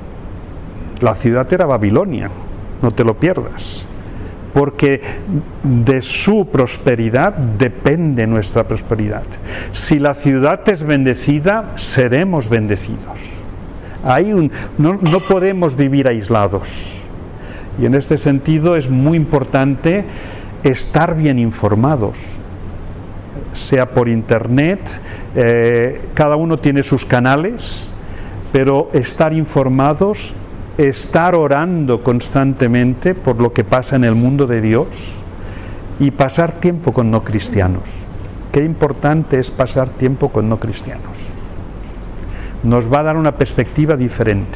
La ciudad era Babilonia, no te lo pierdas, porque de su prosperidad depende nuestra prosperidad. Si la ciudad es bendecida, seremos bendecidos. Hay un, no, no podemos vivir aislados, y en este sentido es muy importante estar bien informados, sea por internet, eh, cada uno tiene sus canales, pero estar informados, estar orando constantemente por lo que pasa en el mundo de Dios y pasar tiempo con no cristianos. Qué importante es pasar tiempo con no cristianos. Nos va a dar una perspectiva diferente,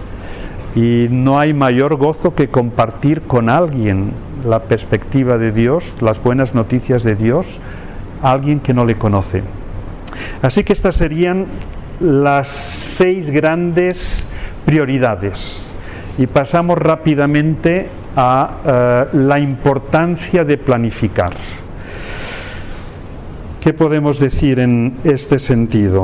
y no hay mayor gozo que compartir con alguien la perspectiva de Dios, las buenas noticias de Dios, a alguien que no le conoce. Así que estas serían las seis grandes prioridades, y pasamos rápidamente a uh, la importancia de planificar. ¿Qué podemos decir en este sentido?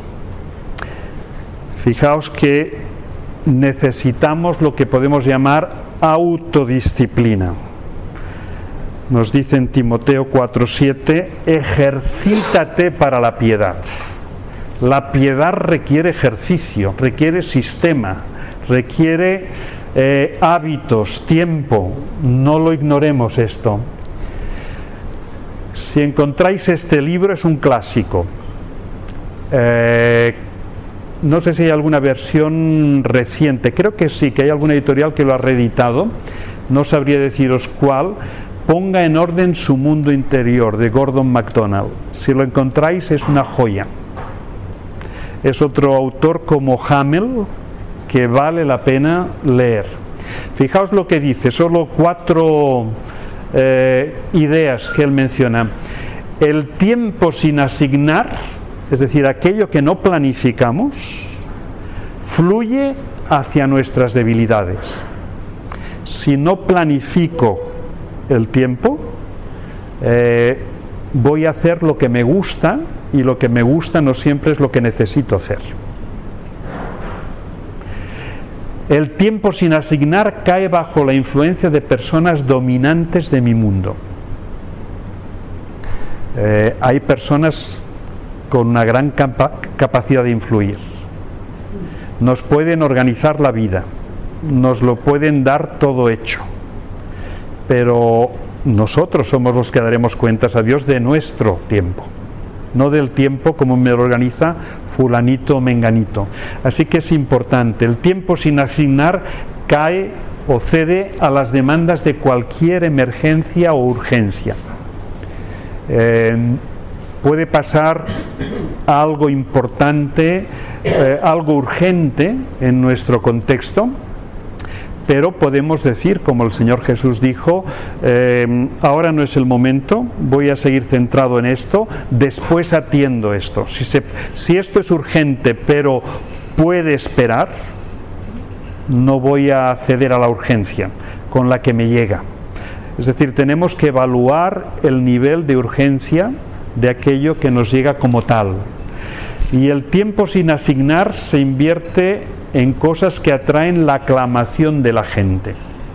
Fijaos que necesitamos lo que podemos llamar autodisciplina. Nos dice en Timoteo cuatro siete, ejercítate para la piedad. La piedad requiere ejercicio, requiere sistema, requiere eh, hábitos, tiempo. No lo ignoremos esto. Si encontráis este libro, es un clásico. Eh, no sé si hay alguna versión reciente, creo que sí, que hay alguna editorial que lo ha reeditado, no sabría deciros cuál. Ponga en orden su mundo interior, de Gordon MacDonald. Si lo encontráis, es una joya. Es otro autor como Hamel que vale la pena leer. Fijaos lo que dice, solo cuatro eh, ideas que él menciona. El tiempo sin asignar, es decir, aquello que no planificamos, fluye hacia nuestras debilidades. Si no planifico el tiempo, eh, voy a hacer lo que me gusta, y lo que me gusta no siempre es lo que necesito hacer. El tiempo sin asignar cae bajo la influencia de personas dominantes de mi mundo. Eh, hay personas con una gran capa- capacidad de influir. Nos pueden organizar la vida, nos lo pueden dar todo hecho, pero nosotros somos los que daremos cuentas a Dios de nuestro tiempo, no del tiempo como me lo organiza fulanito o menganito. Así que es importante. El tiempo sin asignar cae o cede a las demandas de cualquier emergencia o urgencia. Eh, puede pasar algo importante, eh, algo urgente en nuestro contexto, pero podemos decir, como el Señor Jesús dijo, eh, ahora no es el momento, voy a seguir centrado en esto, después atiendo esto. Si, se, si esto es urgente pero puede esperar, no voy a ceder a la urgencia con la que me llega. Es decir, tenemos que evaluar el nivel de urgencia de aquello que nos llega como tal. Y el tiempo sin asignar se invierte en cosas que atraen la aclamación de la gente.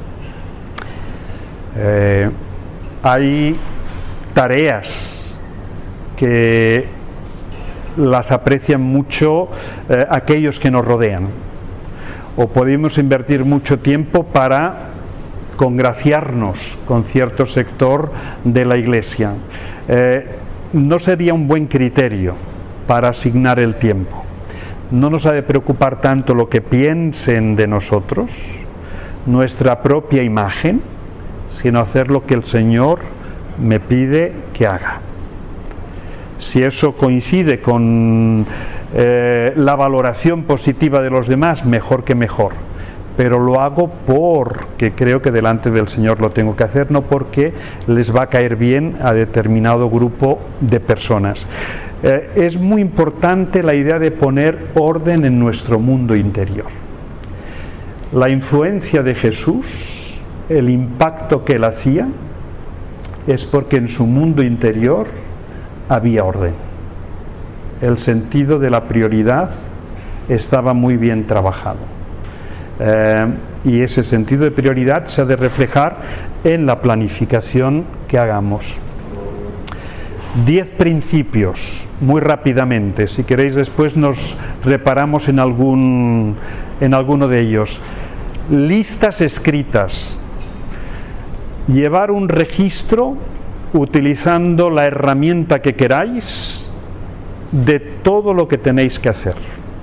Eh, hay tareas que las aprecian mucho eh, aquellos que nos rodean, o podemos invertir mucho tiempo para congraciarnos con cierto sector de la Iglesia. Eh, no sería un buen criterio para asignar el tiempo. No nos ha de preocupar tanto lo que piensen de nosotros, nuestra propia imagen, sino hacer lo que el Señor me pide que haga. Si eso coincide con eh, la valoración positiva de los demás, mejor que mejor. Pero lo hago porque creo que delante del Señor lo tengo que hacer, no porque les va a caer bien a determinado grupo de personas. Eh, es muy importante la idea de poner orden en nuestro mundo interior. La influencia de Jesús, el impacto que él hacía, es porque en su mundo interior había orden. El sentido de la prioridad estaba muy bien trabajado. Eh, y ese sentido de prioridad se ha de reflejar en la planificación que hagamos. Diez principios, muy rápidamente. Si queréis después nos reparamos en algún, en alguno de ellos. Listas escritas. Llevar un registro utilizando la herramienta que queráis de todo lo que tenéis que hacer.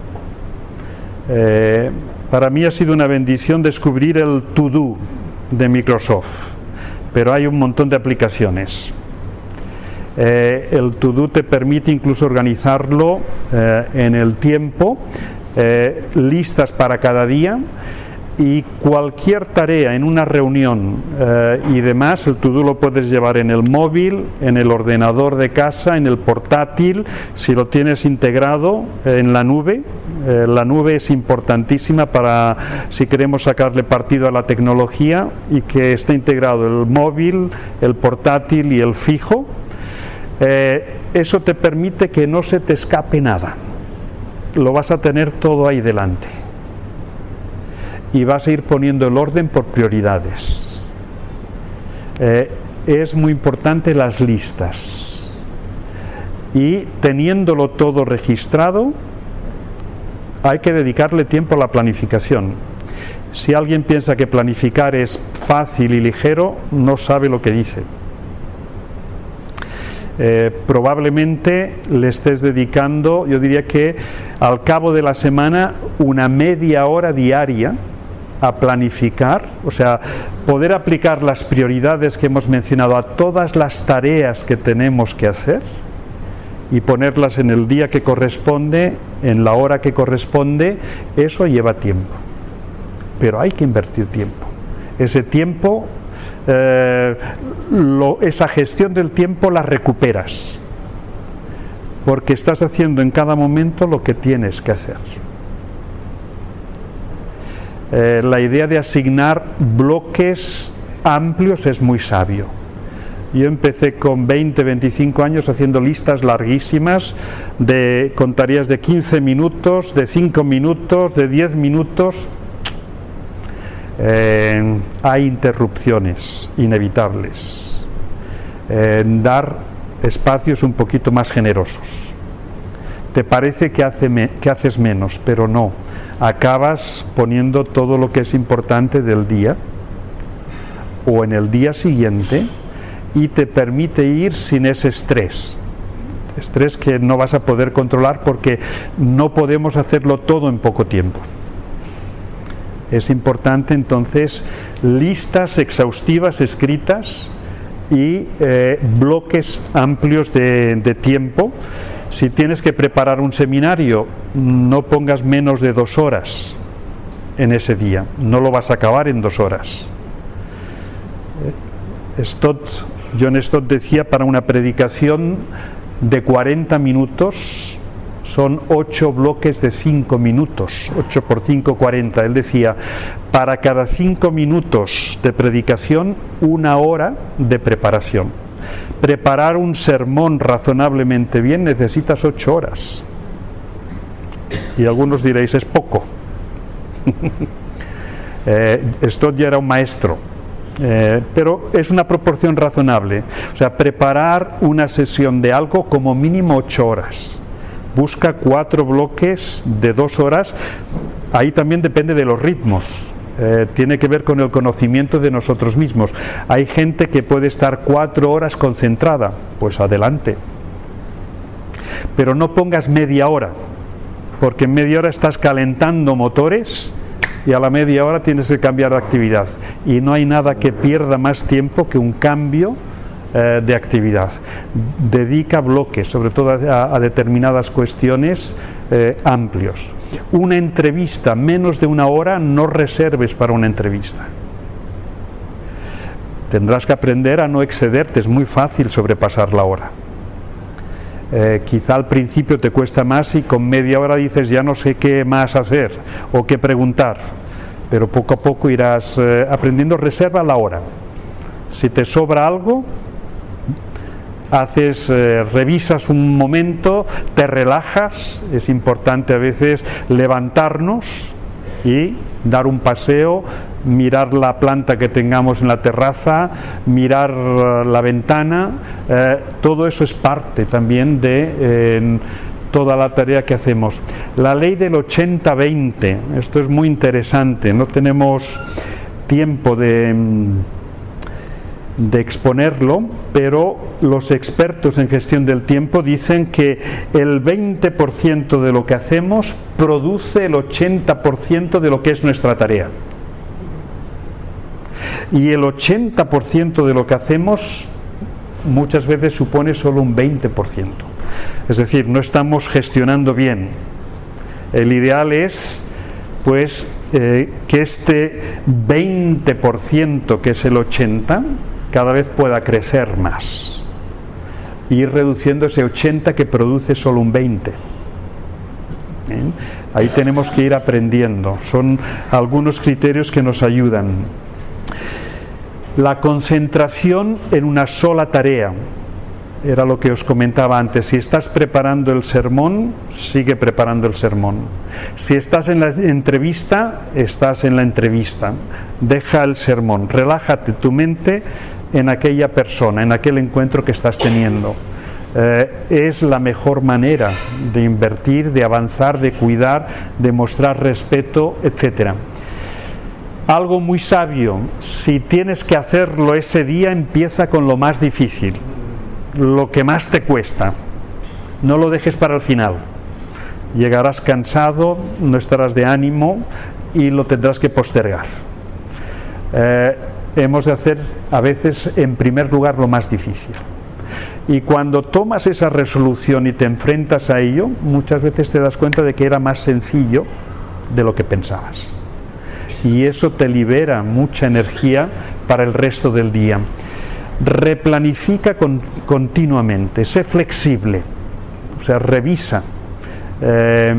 Eh, para mí ha sido una bendición descubrir el To Do de Microsoft, pero hay un montón de aplicaciones. Eh, el To Do te permite incluso organizarlo eh, en el tiempo, eh, listas para cada día, y cualquier tarea en una reunión eh, y demás, el To Do lo puedes llevar en el móvil, en el ordenador de casa, en el portátil, si lo tienes integrado eh, en la nube. Eh, la nube es importantísima para si queremos sacarle partido a la tecnología, y que esté integrado el móvil, el portátil y el fijo. Eh, eso te permite que no se te escape nada. Lo vas a tener todo ahí delante. Y vas a ir poniendo el orden por prioridades. Eh, es muy importante las listas. Y teniéndolo todo registrado, hay que dedicarle tiempo a la planificación. Si alguien piensa que planificar es fácil y ligero, no sabe lo que dice. Eh, probablemente le estés dedicando, yo diría que al cabo de la semana, una media hora diaria a planificar, o sea, poder aplicar las prioridades que hemos mencionado a todas las tareas que tenemos que hacer y ponerlas en el día que corresponde, en la hora que corresponde. Eso lleva tiempo, pero hay que invertir tiempo. Ese tiempo, eh, lo, esa gestión del tiempo la recuperas, porque estás haciendo en cada momento lo que tienes que hacer. Eh, la idea de asignar bloques amplios es muy sabio. Yo empecé con veinte, veinticinco años haciendo listas larguísimas de, con tareas de quince minutos, de cinco minutos, de diez minutos. Eh, hay interrupciones inevitables. Eh, dar espacios un poquito más generosos. Te parece que, hace me, que haces menos, pero no. Acabas poniendo todo lo que es importante del día o en el día siguiente, y te permite ir sin ese estrés. estrés que no vas a poder controlar porque no podemos hacerlo todo en poco tiempo. Es importante entonces listas exhaustivas escritas y eh, bloques amplios de, de tiempo. Si tienes que preparar un seminario, no pongas menos de dos horas en ese día, no lo vas a acabar en dos horas. Stott, John Stott decía, para una predicación de cuarenta minutos son ocho bloques de cinco minutos, ocho por cinco, cuarenta. Él decía, para cada cinco minutos de predicación, una hora de preparación. Preparar un sermón razonablemente bien necesitas ocho horas. Y algunos diréis, es poco. eh, Stott ya era un maestro. Eh, pero es una proporción razonable. O sea, preparar una sesión de algo como mínimo ocho horas. Busca cuatro bloques de dos horas. Ahí también depende de los ritmos. Eh, tiene que ver con el conocimiento de nosotros mismos. Hay gente que puede estar cuatro horas concentrada. Pues adelante. Pero no pongas media hora, porque en media hora estás calentando motores y a la media hora tienes que cambiar de actividad. Y no hay nada que pierda más tiempo que un cambio eh, de actividad. Dedica bloques, sobre todo a, a determinadas cuestiones eh, amplios. Una entrevista, menos de una hora, no reserves para una entrevista. Tendrás que aprender a no excederte, es muy fácil sobrepasar la hora. Eh, quizá al principio te cuesta más y con media hora dices ya no sé qué más hacer o qué preguntar, pero poco a poco irás eh, aprendiendo. Reserva la hora. Si te sobra algo, haces, eh, revisas un momento, te relajas. Es importante a veces levantarnos y dar un paseo, mirar la planta que tengamos en la terraza, mirar uh, la ventana. Eh, todo eso es parte también de eh, toda la tarea que hacemos. La ley del ochenta veinte, esto es muy interesante, no tenemos tiempo de, de exponerlo, pero los expertos en gestión del tiempo dicen que el veinte por ciento de lo que hacemos produce el ochenta por ciento de lo que es nuestra tarea. Y el ochenta por ciento de lo que hacemos muchas veces supone solo un veinte por ciento. Es decir, no estamos gestionando bien. El ideal es, pues, eh, que este veinte por ciento, que es el ochenta por ciento, cada vez pueda crecer más. Y ir reduciendo ese ochenta que produce solo un veinte. ¿Eh? Ahí tenemos que ir aprendiendo. Son algunos criterios que nos ayudan. La concentración en una sola tarea. Era lo que os comentaba antes. Si estás preparando el sermón, sigue preparando el sermón. Si estás en la entrevista, estás en la entrevista. Deja el sermón. Relájate tu mente en aquella persona, en aquel encuentro que estás teniendo. Eh, es la mejor manera de invertir, de avanzar, de cuidar, de mostrar respeto, etcétera. Algo muy sabio: si tienes que hacerlo ese día, empieza con lo más difícil, lo que más te cuesta. No lo dejes para el final. Llegarás cansado, no estarás de ánimo y lo tendrás que postergar. Eh, hemos de hacer a veces en primer lugar lo más difícil. Y cuando tomas esa resolución y te enfrentas a ello, muchas veces te das cuenta de que era más sencillo de lo que pensabas. Y eso te libera mucha energía para el resto del día. Replanifica con, continuamente, sé flexible, o sea, revisa. Eh,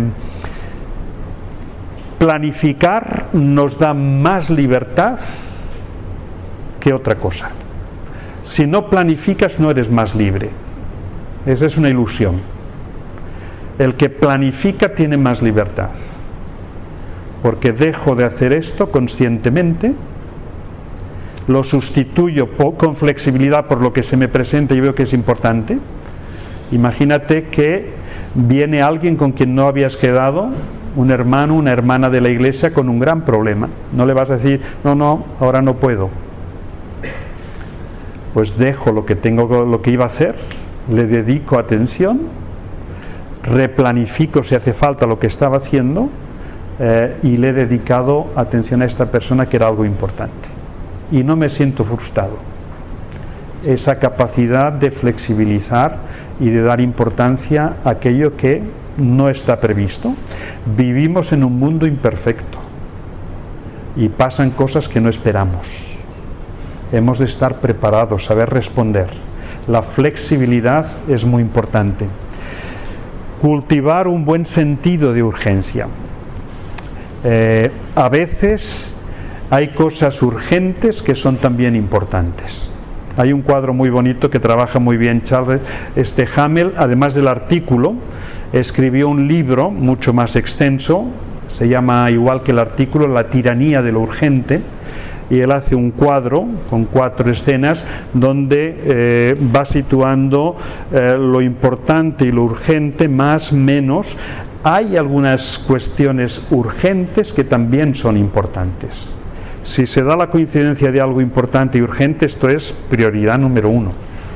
planificar nos da más libertad que otra cosa. Si no planificas, no eres más libre. Esa es una ilusión. El que planifica tiene más libertad, porque dejo de hacer esto conscientemente, lo sustituyo con flexibilidad por lo que se me presenta y veo que es importante. Imagínate que viene alguien con quien no habías quedado, un hermano, una hermana de la iglesia con un gran problema. No le vas a decir, no, no, ahora no puedo. Pues dejo lo que tengo, lo que iba a hacer, le dedico atención, replanifico si hace falta lo que estaba haciendo eh, y le he dedicado atención a esta persona que era algo importante. Y no me siento frustrado. Esa capacidad de flexibilizar y de dar importancia a aquello que no está previsto. Vivimos en un mundo imperfecto y pasan cosas que no esperamos. Hemos de estar preparados, saber responder. La flexibilidad es muy importante. Cultivar un buen sentido de urgencia. Eh, a veces hay cosas urgentes que son también importantes. Hay un cuadro muy bonito que trabaja muy bien Charles este Hamel, además del artículo, escribió un libro mucho más extenso, se llama igual que el artículo, La tiranía de lo urgente, y él hace un cuadro con cuatro escenas donde eh, va situando eh, lo importante y lo urgente, más, menos. Hay algunas cuestiones urgentes que también son importantes. Si se da la coincidencia de algo importante y urgente, esto es prioridad número uno.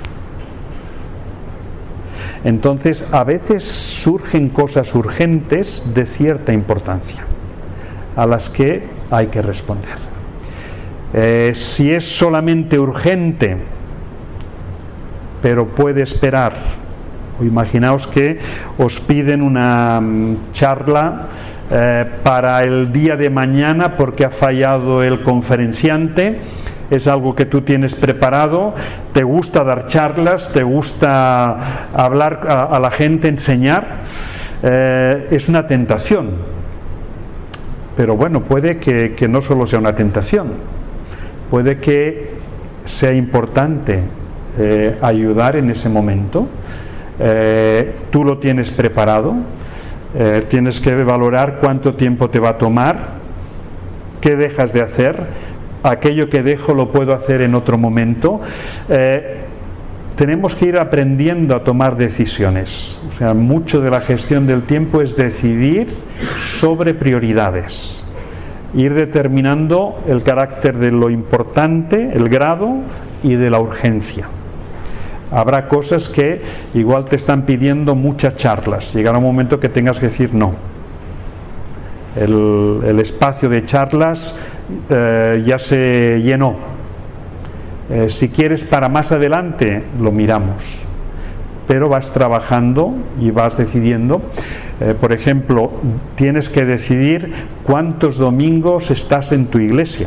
Entonces, a veces surgen cosas urgentes de cierta importancia, a las que hay que responder. Eh, si es solamente urgente, pero puede esperar, o imaginaos que os piden una um, charla eh, para el día de mañana porque ha fallado el conferenciante, es algo que tú tienes preparado, te gusta dar charlas, te gusta hablar a, a la gente, enseñar, eh, es una tentación, pero bueno, puede que, que no solo sea una tentación. Puede que sea importante eh, ayudar en ese momento. Eh, tú lo tienes preparado, eh, tienes que valorar cuánto tiempo te va a tomar, qué dejas de hacer, aquello que dejo lo puedo hacer en otro momento. Eh, tenemos que ir aprendiendo a tomar decisiones. O sea, mucho de la gestión del tiempo es decidir sobre prioridades. Ir determinando el carácter de lo importante, el grado y de la urgencia. Habrá cosas que igual te están pidiendo muchas charlas. Llegará un momento que tengas que decir no. El, el espacio de charlas eh, ya se llenó. Eh, si quieres para más adelante, lo miramos. Pero vas trabajando y vas decidiendo. Eh, por ejemplo, tienes que decidir cuántos domingos estás en tu iglesia.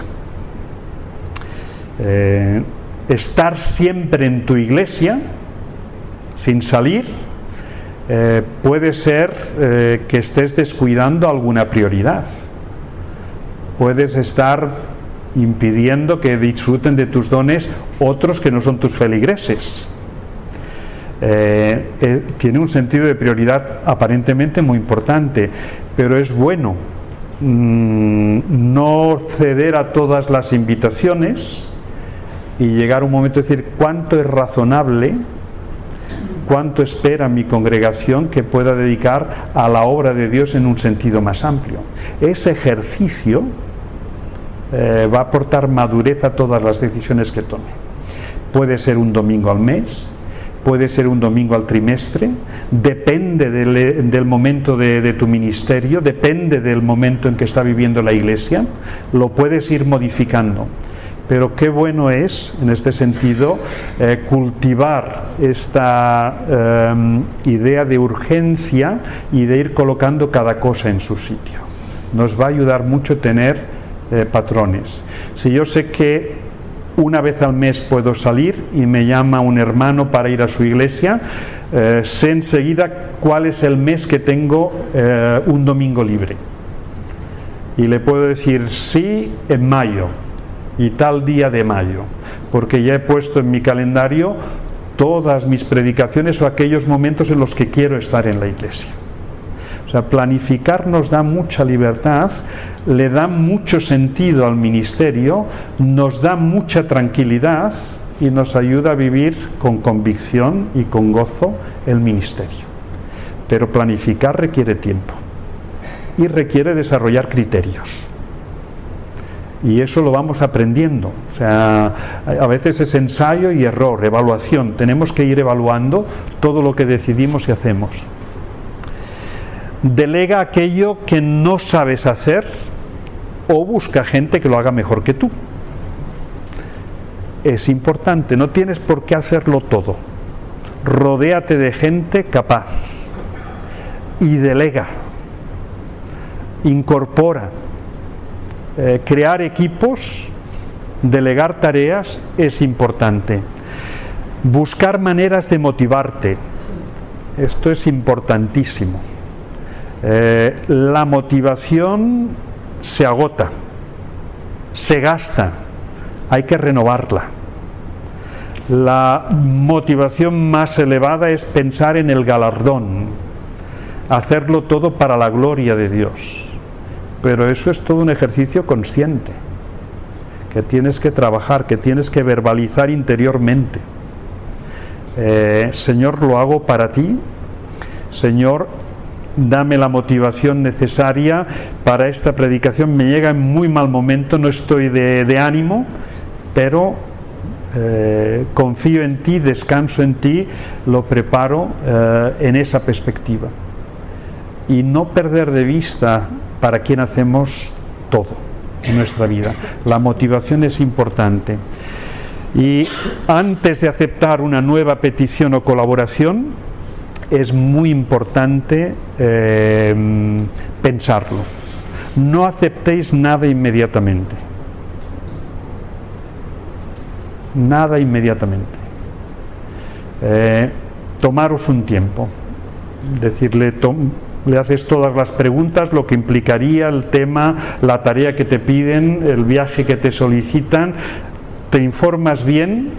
Eh, estar siempre en tu iglesia, sin salir, eh, puede ser eh, que estés descuidando alguna prioridad. Puedes estar impidiendo que disfruten de tus dones otros que no son tus feligreses. Eh, eh, tiene un sentido de prioridad aparentemente muy importante, pero es bueno mmm, no ceder a todas las invitaciones y llegar a un momento de decir cuánto es razonable, cuánto espera mi congregación que pueda dedicar a la obra de Dios en un sentido más amplio. Ese ejercicio eh, va a aportar madurez a todas las decisiones que tome. Puede ser un domingo al mes, puede ser un domingo al trimestre, depende del, del momento de, de tu ministerio, depende del momento en que está viviendo la iglesia, lo puedes ir modificando. Pero qué bueno es, en este sentido, eh, cultivar esta eh, idea de urgencia y de ir colocando cada cosa en su sitio. Nos va a ayudar mucho tener eh, patrones. Si yo sé que una vez al mes puedo salir y me llama un hermano para ir a su iglesia, eh, sé enseguida cuál es el mes que tengo eh, un domingo libre. Y le puedo decir sí en mayo y tal día de mayo, porque ya he puesto en mi calendario todas mis predicaciones o aquellos momentos en los que quiero estar en la iglesia. O sea, planificar nos da mucha libertad, le da mucho sentido al ministerio, nos da mucha tranquilidad y nos ayuda a vivir con convicción y con gozo el ministerio. Pero planificar requiere tiempo y requiere desarrollar criterios. Y eso lo vamos aprendiendo. O sea, a veces es ensayo y error, evaluación. Tenemos que ir evaluando todo lo que decidimos y hacemos. Delega aquello que no sabes hacer o busca gente que lo haga mejor que tú. Es importante, no tienes por qué hacerlo todo. Rodéate de gente capaz y delega, incorpora. Eh, crear equipos, delegar tareas es importante. Buscar maneras de motivarte, esto es importantísimo. Eh, la motivación se agota, se gasta, hay que renovarla. La motivación más elevada es pensar en el galardón, hacerlo todo para la gloria de Dios. Pero eso es todo un ejercicio consciente, que tienes que trabajar, que tienes que verbalizar interiormente. Eh, Señor, lo hago para ti. Señor, dame la motivación necesaria para esta predicación. Me llega en muy mal momento, no estoy de, de ánimo, pero eh, confío en ti, descanso en ti, lo preparo eh, en esa perspectiva. Y no perder de vista para quién hacemos todo en nuestra vida. La motivación es importante. Y antes de aceptar una nueva petición o colaboración, es muy importante eh, pensarlo. No aceptéis nada inmediatamente. Nada inmediatamente. Eh, tomaros un tiempo. Decirle, tom, le haces todas las preguntas, lo que implicaría el tema, la tarea que te piden, el viaje que te solicitan, te informas bien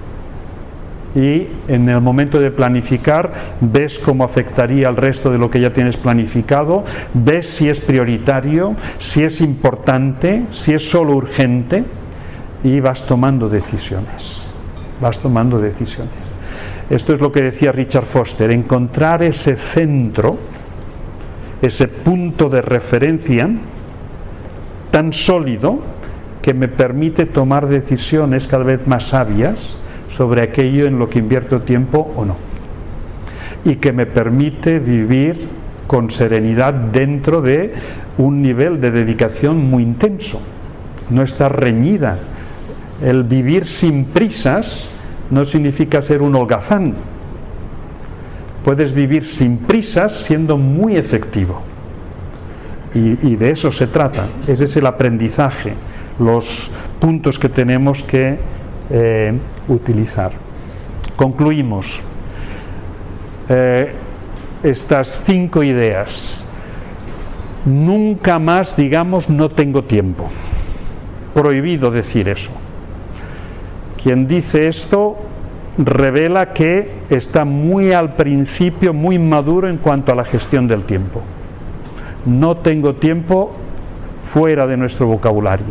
y en el momento de planificar ves cómo afectaría al resto de lo que ya tienes planificado, ves si es prioritario, si es importante, si es solo urgente y vas tomando decisiones, vas tomando decisiones. Esto es lo que decía Richard Foster, encontrar ese centro, ese punto de referencia tan sólido que me permite tomar decisiones cada vez más sabias sobre aquello en lo que invierto tiempo o no, y que me permite vivir con serenidad dentro de un nivel de dedicación muy intenso, no estar reñida. El vivir sin prisas no significa ser un holgazán. Puedes vivir sin prisas siendo muy efectivo. Y, y de eso se trata. Ese es el aprendizaje, los puntos que tenemos que eh, utilizar. Concluimos. Eh, estas cinco ideas. Nunca más digamos no tengo tiempo. Prohibido decir eso. Quien dice esto revela que está muy al principio, muy maduro en cuanto a la gestión del tiempo. No tengo tiempo fuera de nuestro vocabulario.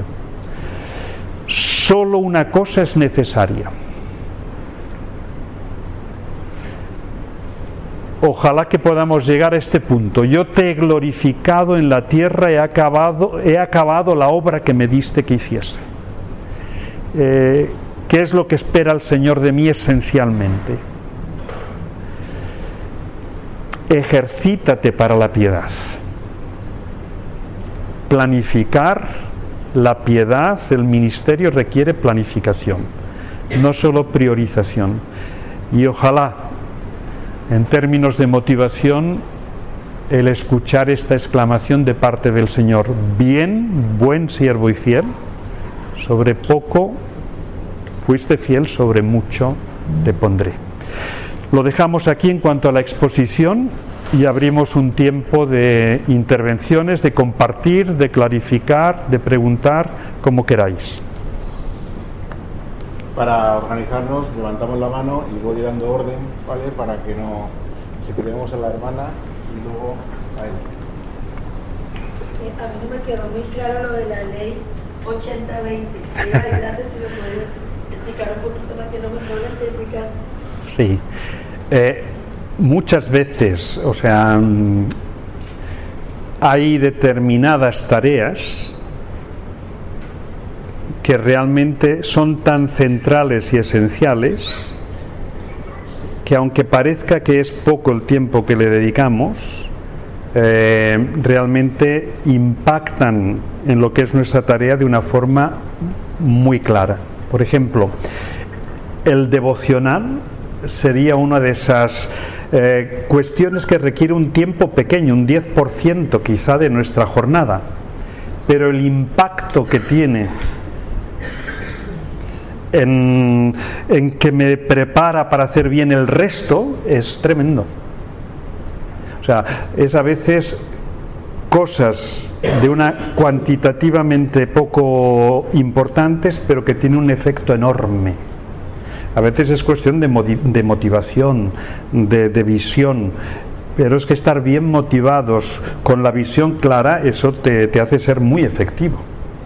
Solo una cosa es necesaria. Ojalá que podamos llegar a este punto. Yo te he glorificado en la tierra, he acabado, he acabado la obra que me diste que hiciese. Eh, ¿Qué es lo que espera el Señor de mí esencialmente? Ejercítate para la piedad. Planificar la piedad, el ministerio requiere planificación, no solo priorización. Y ojalá, en términos de motivación, el escuchar esta exclamación de parte del Señor: bien, buen siervo y fiel, sobre poco fuiste fiel, sobre mucho te pondré. Lo dejamos aquí en cuanto a la exposición y abrimos un tiempo de intervenciones, de compartir, de clarificar, de preguntar, como queráis. Para organizarnos, levantamos la mano y voy dando orden, ¿vale? Para que no se quedemos a la hermana y luego a él. Eh, a mí no me quedó muy claro lo de la ley ochenta veinte. Quería ayudarte si me puedes explicar un poquito más, que no me no lo entendí casi. Sí. Eh, muchas veces, o sea, hay determinadas tareas que realmente son tan centrales y esenciales que aunque parezca que es poco el tiempo que le dedicamos, eh, realmente impactan en lo que es nuestra tarea de una forma muy clara. Por ejemplo, el devocional sería una de esas eh, cuestiones que requiere un tiempo pequeño, un diez por ciento quizá de nuestra jornada, pero el impacto que tiene en, en que me prepara para hacer bien el resto es tremendo. O sea, es a veces cosas de una cuantitativamente poco importantes, pero que tiene un efecto enorme. A veces es cuestión de, de motivación, de, de visión, pero es que estar bien motivados con la visión clara, eso te, te hace ser muy efectivo.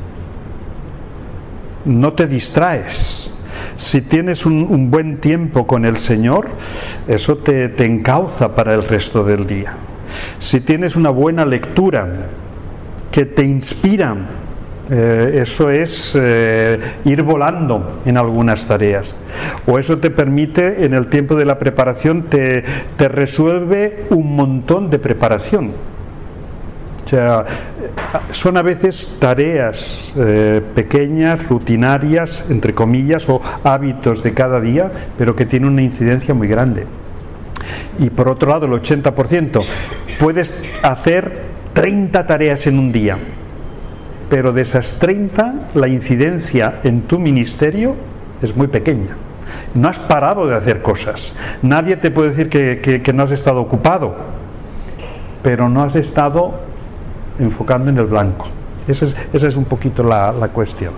No te distraes. Si tienes un, un buen tiempo con el Señor, eso te, te encauza para el resto del día. Si tienes una buena lectura que te inspira, eh, eso es eh, ir volando en algunas tareas. O eso te permite, en el tiempo de la preparación, te, te resuelve un montón de preparación. O sea, son a veces tareas eh, pequeñas, rutinarias, entre comillas, o hábitos de cada día, pero que tienen una incidencia muy grande. Y por otro lado, el ochenta por ciento, puedes hacer treinta tareas en un día, pero de esas treinta, la incidencia en tu ministerio es muy pequeña. No has parado de hacer cosas. Nadie te puede decir que, que, que no has estado ocupado, pero no has estado enfocando en el blanco. Esa es, esa es un poquito la, la cuestión.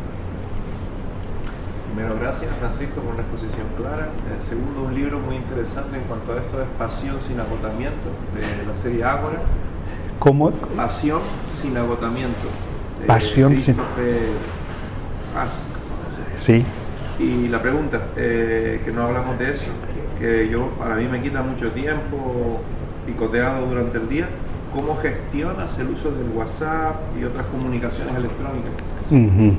Primero, gracias Francisco por una exposición clara. Eh, segundo, un libro muy interesante en cuanto a esto es Pasión sin agotamiento, de la serie Ágora. ¿Cómo? Pasión sin agotamiento. Pasión sin... Sí. Y la pregunta, eh, que no hablamos de eso, que yo, para mí me quita mucho tiempo picoteado durante el día. ¿Cómo gestionas el uso del WhatsApp y otras comunicaciones electrónicas? Uh-huh.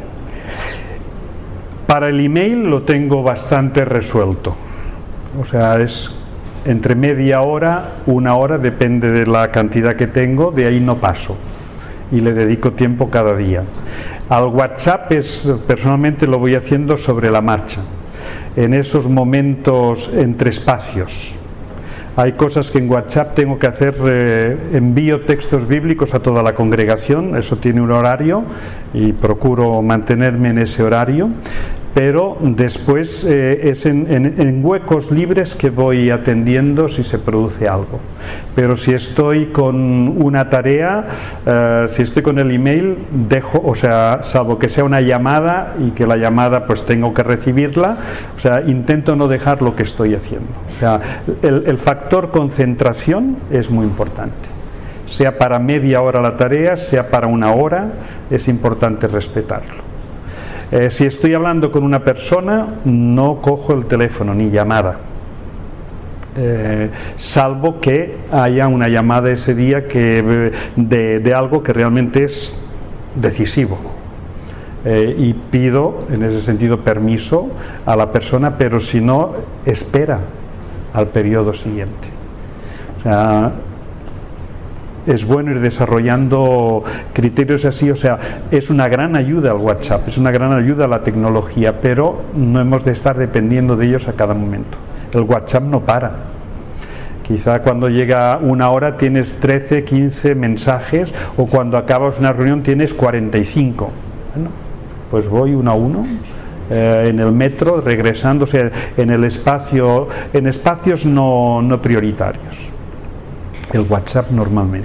Para el email lo tengo bastante resuelto. O sea, es entre media hora, una hora, depende de la cantidad que tengo, de ahí no paso. Y le dedico tiempo cada día. Al WhatsApp es, personalmente lo voy haciendo sobre la marcha, en esos momentos entre espacios. Hay cosas que en WhatsApp tengo que hacer, eh, envío textos bíblicos a toda la congregación, eso tiene un horario y procuro mantenerme en ese horario, pero después eh, es en, en, en huecos libres que voy atendiendo si se produce algo. Pero si estoy con una tarea, eh, si estoy con el email, dejo, o sea, salvo que sea una llamada y que la llamada pues tengo que recibirla, o sea, intento no dejar lo que estoy haciendo. O sea, el, el factor concentración es muy importante. Sea para media hora la tarea, sea para una hora, es importante respetarlo. Eh, si estoy hablando con una persona, no cojo el teléfono ni llamada, eh, salvo que haya una llamada ese día que, de, de algo que realmente es decisivo. Eh, y pido, en ese sentido, permiso a la persona, pero si no, espera al periodo siguiente. O sea, es bueno ir desarrollando criterios así, o sea, es una gran ayuda al WhatsApp, es una gran ayuda a la tecnología, pero no hemos de estar dependiendo de ellos a cada momento. El WhatsApp no para. Quizá cuando llega una hora tienes trece, quince mensajes, o cuando acabas una reunión tienes cuarenta y cinco. Bueno, pues voy uno a uno. Eh, en el metro, regresando, o sea, en el espacio, en espacios no, no prioritarios. El WhatsApp normalmente.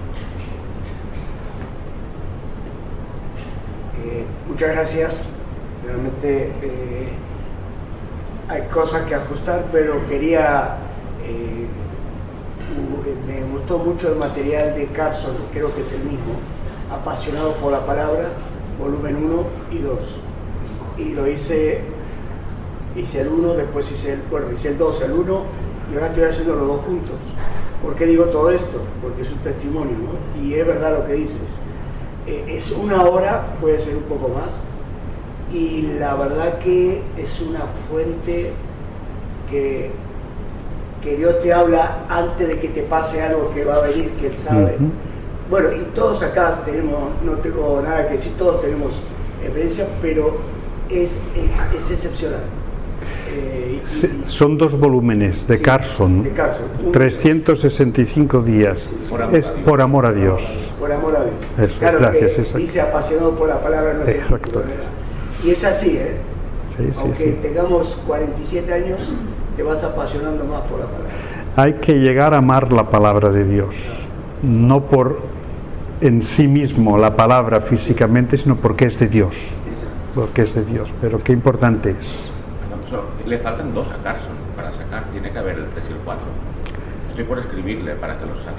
Eh, muchas gracias. Realmente eh, hay cosas que ajustar, pero quería, eh, me gustó mucho el material de Carson, creo que es el mismo, Apasionado por la Palabra, volumen uno y dos. Y lo hice, hice el uno, después hice el, bueno, hice el dos, el uno, y ahora estoy haciendo los dos juntos. ¿Por qué digo todo esto? Porque es un testimonio, ¿no? Y es verdad lo que dices. Eh, es una hora, puede ser un poco más, y la verdad que es una fuente que, que Dios te habla antes de que te pase algo que va a venir, que Él sabe. Uh-huh. Bueno, y todos acá tenemos, no tengo nada que decir, todos tenemos experiencia, pero es, es, es excepcional. Eh, y, sí, son dos volúmenes de, sí, Carson, de Carson, trescientos sesenta y cinco días, por es por amor a Dios. Por amor a Dios. Eso, claro, gracias. Que dice apasionado por la palabra, no sé. Exacto. Y es así, ¿eh? Sí, sí, aunque sí. tengamos cuarenta y siete años, te vas apasionando más por la palabra. Hay que llegar a amar la palabra de Dios, no por en sí mismo la palabra físicamente, sino porque es de Dios, porque es de Dios. Pero qué importante es. Le faltan dos a Carson para sacar, tiene que haber el tres y el cuatro. Estoy por escribirle para que los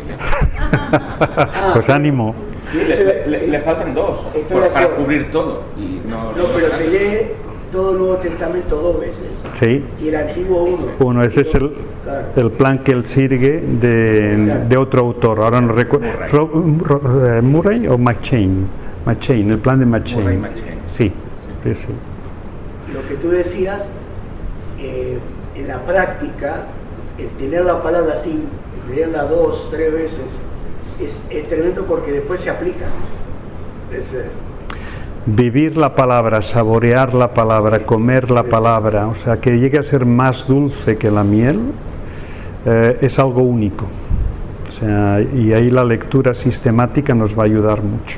saque. Pues ánimo. Sí, le, le, le faltan dos por, para cubrir todo. Y no, no, pero se lee todo el Nuevo Testamento dos veces. Sí. Y el Antiguo uno. Uno, ese es el, claro, el plan que él sigue de, de otro autor. Ahora no recuerdo. Murray. Murray o McChain. McChain, el plan de McChain. Murray McChain. Sí, sí, sí. Lo que tú decías, eh, en la práctica, el tener la palabra así, leerla dos, tres veces, es, es tremendo porque después se aplica. Es, eh, Vivir la palabra, saborear la palabra, comer la palabra, o sea, que llegue a ser más dulce que la miel, eh, es algo único. O sea, y ahí la lectura sistemática nos va a ayudar mucho.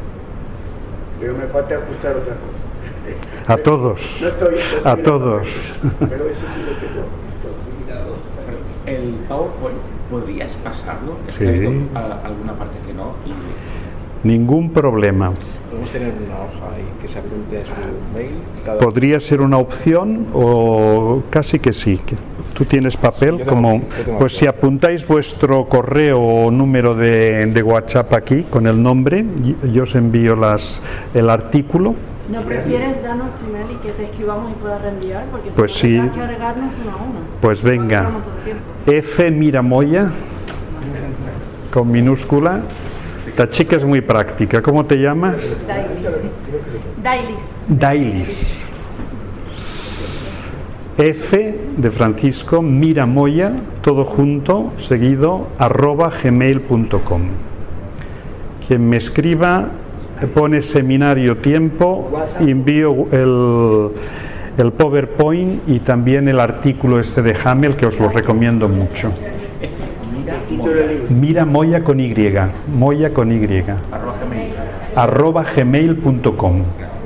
Pero me falta ajustar otra cosa. A todos, no estoy, estoy a todos. Pero eso sí lo tengo consignado. El PowerPoint, ¿podrías pasarlo? Es sí. Que hay alguna parte que no. Y... Ningún problema. Podemos tener una hoja y que se apunte a su mail. Cada... Podría ser una opción o casi que sí. Tú tienes papel, tengo, como pues si apuntáis vuestro correo o número de, de WhatsApp aquí con el nombre, yo os envío las, el artículo. ¿No prefieres darnos tu email y que te escribamos y puedas reenviar? Porque si pues no, sí. tendrás que agregarnos uno a uno. Pues venga. F Miramoya, con minúscula. La chica es muy práctica. ¿Cómo te llamas? Dailis. Dailis. F de Francisco, Miramoya, todo junto, seguido, arroba gmail punto com. Quien me escriba, pone seminario tiempo, envío el, el PowerPoint y también el artículo este de Hamel, que os lo recomiendo mucho. Mira Moya con Y, Moya con Y, arroba gmail punto com.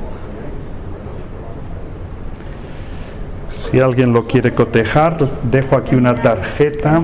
Si alguien lo quiere cotejar, dejo aquí una tarjeta.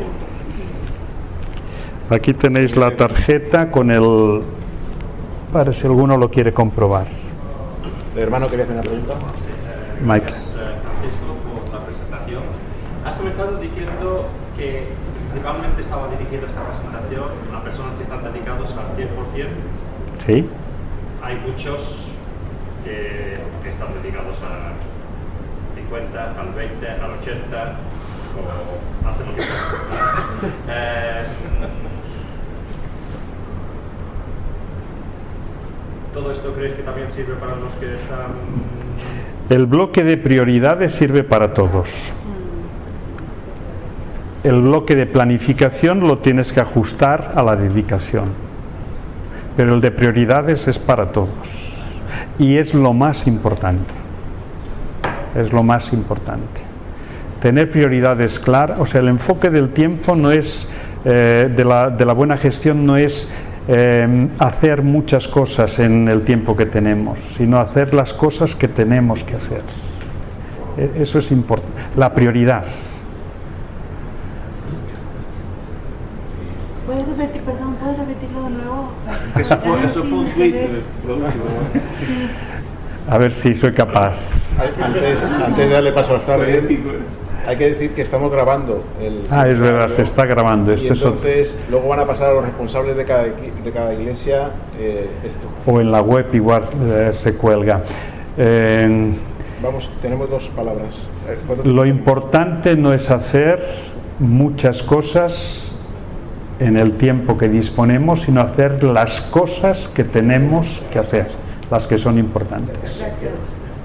Aquí tenéis la tarjeta con el... para si alguno lo quiere comprobar. El hermano quería hacer una pregunta. Mike. Francisco, por la presentación. Has comenzado diciendo que principalmente estaba dirigiendo esta presentación a personas que están dedicados al cien por ciento. Sí. Hay muchos que, que están dedicados a cincuenta, al veinte, al ochenta, o hacen lo que quieran. eh, ¿Todo esto crees que también sirve para los que están...? El bloque de prioridades sirve para todos. El bloque de planificación lo tienes que ajustar a la dedicación. Pero el de prioridades es para todos. Y es lo más importante. Es lo más importante. Tener prioridades claras, o sea, el enfoque del tiempo no es, eh, de, la, de la buena gestión no es eh, hacer muchas cosas en el tiempo que tenemos, sino hacer las cosas que tenemos que hacer. Eso es importante. La prioridad. ¿Puedes repetir, perdón, ¿puedes repetirlo de nuevo? Eso fue, eso fue un tweet productivo. A ver si soy capaz. Antes, antes de darle paso a las tardes, hay que decir que estamos grabando el... Ah, es verdad, se está grabando. Y Esto entonces, es luego van a pasar a los responsables de cada, de cada iglesia eh, esto. o en la web igual eh, se cuelga. Eh, Vamos, tenemos dos palabras. lo importante no es hacer muchas cosas en el tiempo que disponemos, sino hacer las cosas que tenemos que hacer, las que son importantes.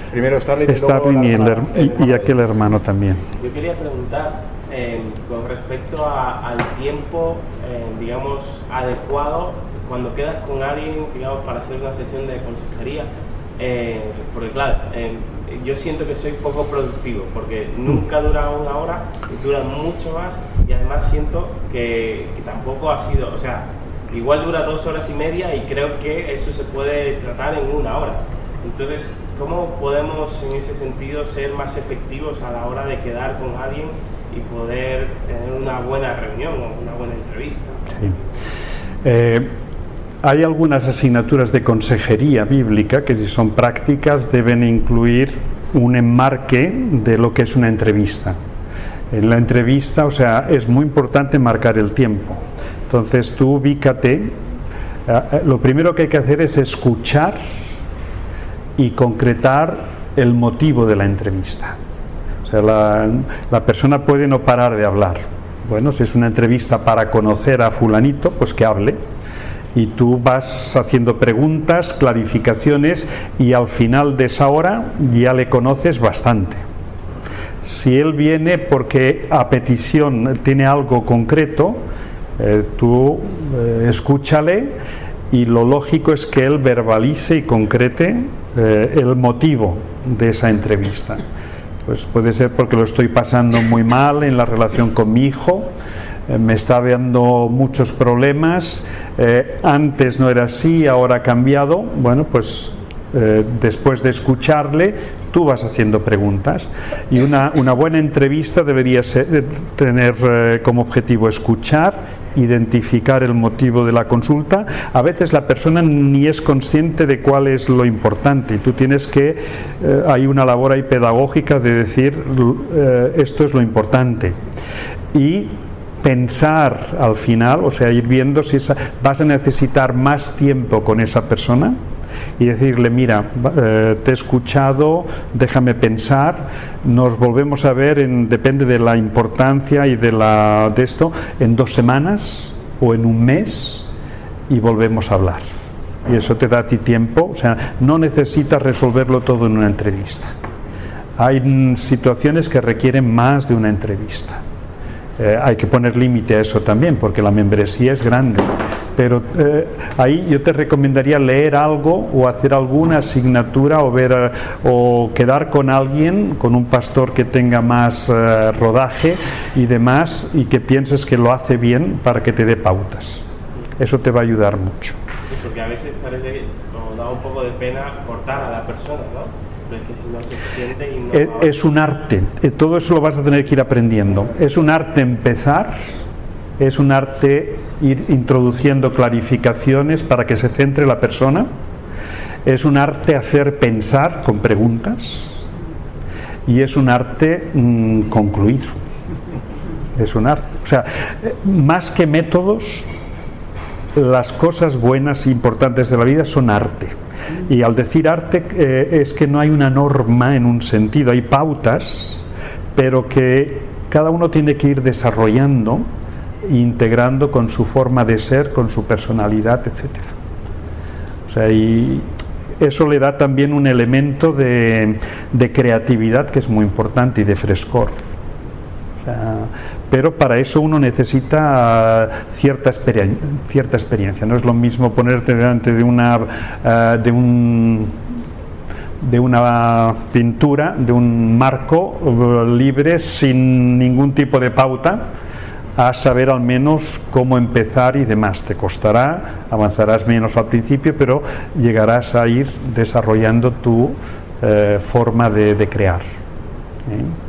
Primero Starling y, Starling y, el, hermana, y, y aquel hermano también. Yo quería preguntar eh, con respecto a, al tiempo, eh, digamos, adecuado cuando quedas con alguien, digamos, para hacer una sesión de consejería. Eh, porque claro, eh, yo siento que soy poco productivo porque nunca dura una hora, dura mucho más, y además siento que, que tampoco ha sido, o sea, igual dura dos horas y media y creo que eso se puede tratar en una hora. Entonces, ¿cómo podemos en ese sentido ser más efectivos a la hora de quedar con alguien y poder tener una buena reunión o una buena entrevista? Sí. Eh, Hay algunas asignaturas de consejería bíblica que, si son prácticas, deben incluir un enmarque de lo que es una entrevista. En la entrevista, o sea, es muy importante marcar el tiempo. Entonces tú ubícate, eh, lo primero que hay que hacer es escuchar y concretar el motivo de la entrevista. O sea, la, la persona puede no parar de hablar. Bueno, si es una entrevista para conocer a fulanito, pues que hable. Y tú vas haciendo preguntas, clarificaciones, y al final de esa hora ya le conoces bastante. Si él viene porque a petición tiene algo concreto, eh, tú eh, escúchale, y lo lógico es que él verbalice y concrete eh, el motivo de esa entrevista. Pues puede ser porque lo estoy pasando muy mal en la relación con mi hijo, me está dando muchos problemas, eh, antes no era así, ahora ha cambiado. Bueno, pues eh, después de escucharle, tú vas haciendo preguntas, y una, una buena entrevista debería ser, tener eh, como objetivo escuchar, identificar el motivo de la consulta. A veces la persona ni es consciente de cuál es lo importante, y tú tienes que, eh, hay una labor ahí pedagógica de decir eh, esto es lo importante, y pensar al final, o sea, ir viendo si esa, vas a necesitar más tiempo con esa persona, y decirle, mira, eh, te he escuchado, déjame pensar, nos volvemos a ver, en, depende de la importancia y de, la, de esto, en dos semanas o en un mes, y volvemos a hablar. Y eso te da a ti tiempo, o sea, no necesitas resolverlo todo en una entrevista. Hay situaciones que requieren más de una entrevista. Eh, hay que poner límite a eso también, porque la membresía es grande, pero eh, ahí yo te recomendaría leer algo o hacer alguna asignatura, o ver eh, o quedar con alguien, con un pastor que tenga más eh, rodaje y demás, y que pienses que lo hace bien, para que te dé pautas. Eso te va a ayudar mucho. Sí, porque a veces parece que nos da un poco de pena cortar a la persona, ¿no? Es que si no se siente y no es, va... es un arte, todo eso lo vas a tener que ir aprendiendo. Es un arte empezar, es un arte ir introduciendo clarificaciones para que se centre la persona, es un arte hacer pensar con preguntas, y es un arte mmm, concluir. Es un arte, o sea, más que métodos, las cosas buenas e importantes de la vida son arte. Y al decir arte, eh, es que no hay una norma en un sentido, hay pautas, pero que cada uno tiene que ir desarrollando, integrando con su forma de ser, con su personalidad, etcétera. O sea, y eso le da también un elemento de, de creatividad que es muy importante, y de frescor. O sea, pero para eso uno necesita cierta, experien cierta experiencia. No es lo mismo ponerte delante de una uh, de un de una pintura, de un marco uh, libre, sin ningún tipo de pauta, a saber al menos cómo empezar y demás. Te costará, avanzarás menos al principio, pero llegarás a ir desarrollando tu uh, forma de, de crear. ¿Eh?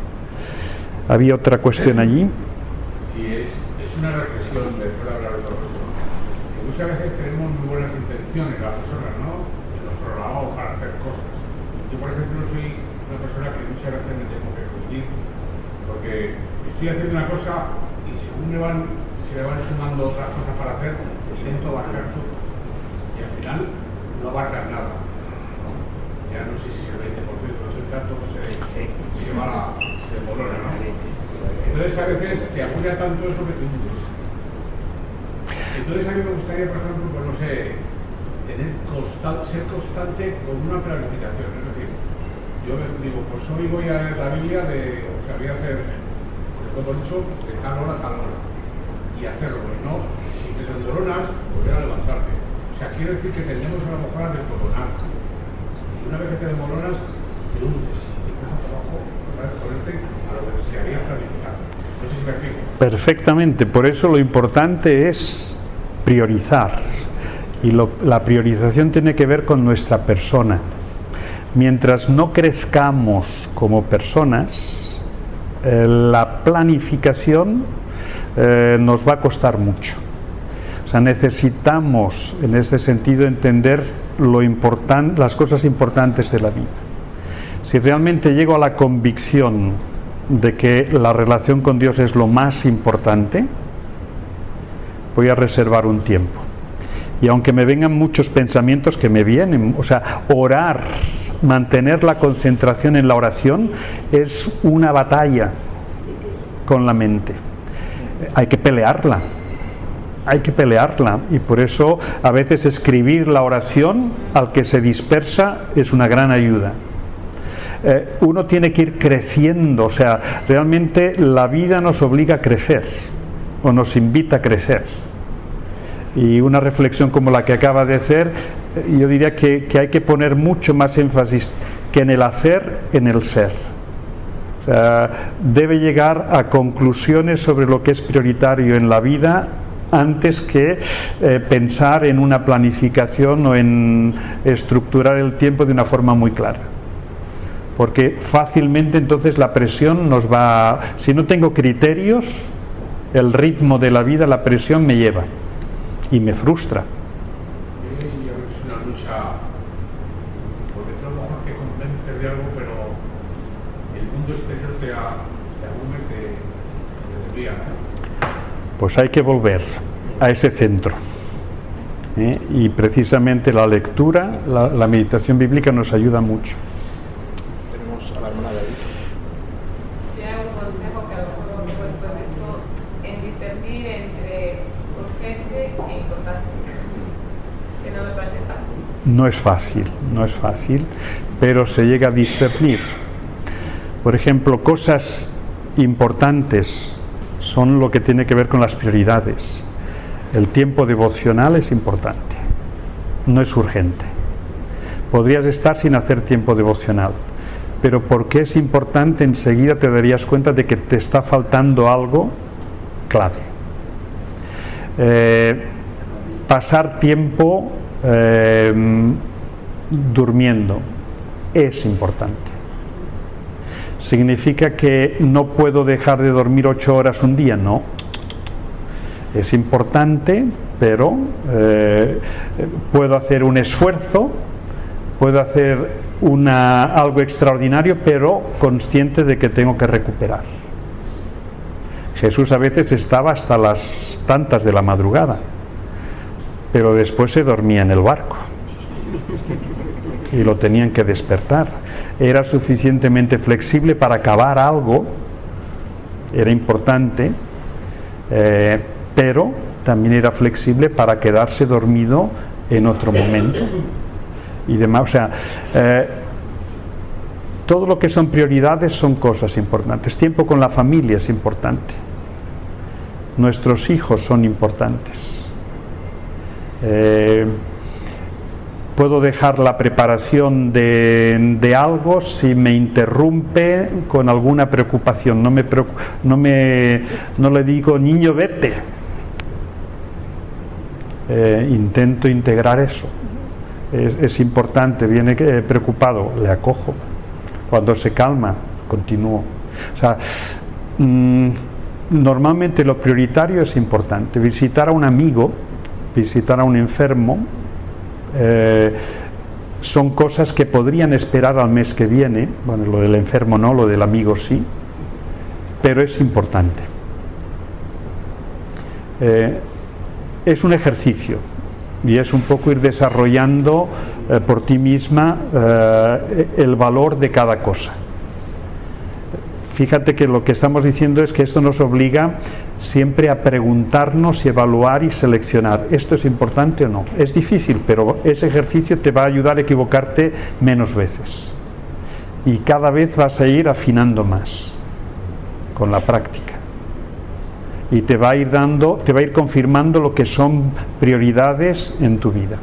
¿Había otra cuestión allí? Sí, es, es una reflexión después de hablar de todo esto. Que muchas veces tenemos muy buenas intenciones las personas, ¿no? Y nos programamos para hacer cosas. Yo, por ejemplo, soy una persona que muchas veces me tengo que confundir, porque estoy haciendo una cosa y según me van, se me van sumando otras cosas para hacer, pues intento abarcar todo. Y al final no abarcas nada, ¿no? Ya no sé si es el veinte por ciento, el ochenta por ciento, pues se, se va a la... de bolona, ¿no? Entonces a veces te apoya tanto eso que te hundes. Entonces a mí me gustaría, por ejemplo, pues no sé, tener constan ser constante con una planificación. Es decir, yo digo, pues hoy voy a leer la Biblia de, o sea, voy a hacer, pues lo he dicho, de tal hora a tal hora, y hacerlo, pues no, si te endoronas, volver a levantarte. O sea, quiero decir que tendemos a lo mejor a desmoronar. Y una vez que te desmoronas, te hundes, y empiezas abajo, para ponerte a lo que se había planificado. No sé si me explico. Perfectamente, por eso lo importante es priorizar. Y lo, la priorización tiene que ver con nuestra persona. Mientras no crezcamos como personas, eh, la planificación eh, nos va a costar mucho. O sea, necesitamos en este sentido entender lo importan, las cosas importantes de la vida. Si realmente llego a la convicción de que la relación con Dios es lo más importante, voy a reservar un tiempo. Y aunque me vengan muchos pensamientos que me vienen, o sea, orar, mantener la concentración en la oración es una batalla con la mente. Hay que pelearla, hay que pelearla. Y por eso a veces escribir la oración al que se dispersa es una gran ayuda. Eh, uno tiene que ir creciendo, o sea, realmente la vida nos obliga a crecer, o nos invita a crecer. Y una reflexión como la que acaba de hacer, yo diría que, que hay que poner mucho más énfasis que en el hacer, en el ser. O sea, debe llegar a conclusiones sobre lo que es prioritario en la vida antes que eh, pensar en una planificación o en estructurar el tiempo de una forma muy clara. Porque fácilmente entonces la presión nos va... Si no tengo criterios, el ritmo de la vida, la presión me lleva. Y me frustra. Y a veces es una lucha, porque tú a lo mejor te convences de algo, pero el mundo exterior te, te aburre, te, te desvía, ¿no? Pues hay que volver a ese centro. ¿eh? Y precisamente la lectura, la, la meditación bíblica nos ayuda mucho. Tenemos a la hermana de ahí. Sí, hay un consejo que a lo mejor he puesto en esto, en discernir entre urgente e importante, que no me parece fácil. No es fácil, no es fácil, pero se llega a discernir. Por ejemplo, cosas importantes son lo que tiene que ver con las prioridades. El tiempo devocional es importante, no es urgente. Podrías estar sin hacer tiempo devocional, pero porque es importante, enseguida te darías cuenta de que te está faltando algo clave. Eh, pasar tiempo eh, durmiendo es importante. ¿Significa que no puedo dejar de dormir ocho horas un día? No. Es importante, pero eh, puedo hacer un esfuerzo, puedo hacer una, algo extraordinario, pero consciente de que tengo que recuperar. Jesús a veces estaba hasta las tantas de la madrugada, pero después se dormía en el barco y lo tenían que despertar. Era suficientemente flexible para acabar algo, era importante, eh, pero también era flexible para quedarse dormido en otro momento y demás. O sea, eh, todo lo que son prioridades son cosas importantes. Tiempo con la familia es importante. Nuestros hijos son importantes. Eh, puedo dejar la preparación de, de algo si me interrumpe con alguna preocupación. No me, no me no le digo, niño, vete. Eh, intento integrar eso. Es, es importante, viene eh, preocupado, le acojo. Cuando se calma, continúo. O sea, mmm, normalmente lo prioritario es importante. Visitar a un amigo, visitar a un enfermo, eh, son cosas que podrían esperar al mes que viene. Bueno, lo del enfermo no, lo del amigo sí, pero es importante. Eh, es un ejercicio y es un poco ir desarrollando eh, por ti misma eh, el valor de cada cosa. Fíjate que lo que estamos diciendo es que esto nos obliga siempre a preguntarnos y evaluar y seleccionar. ¿Esto es importante o no? Es difícil, pero ese ejercicio te va a ayudar a equivocarte menos veces. y cada vez vas a ir afinando más con la práctica. Y te va a ir dando, te va a ir confirmando lo que son prioridades en tu vida.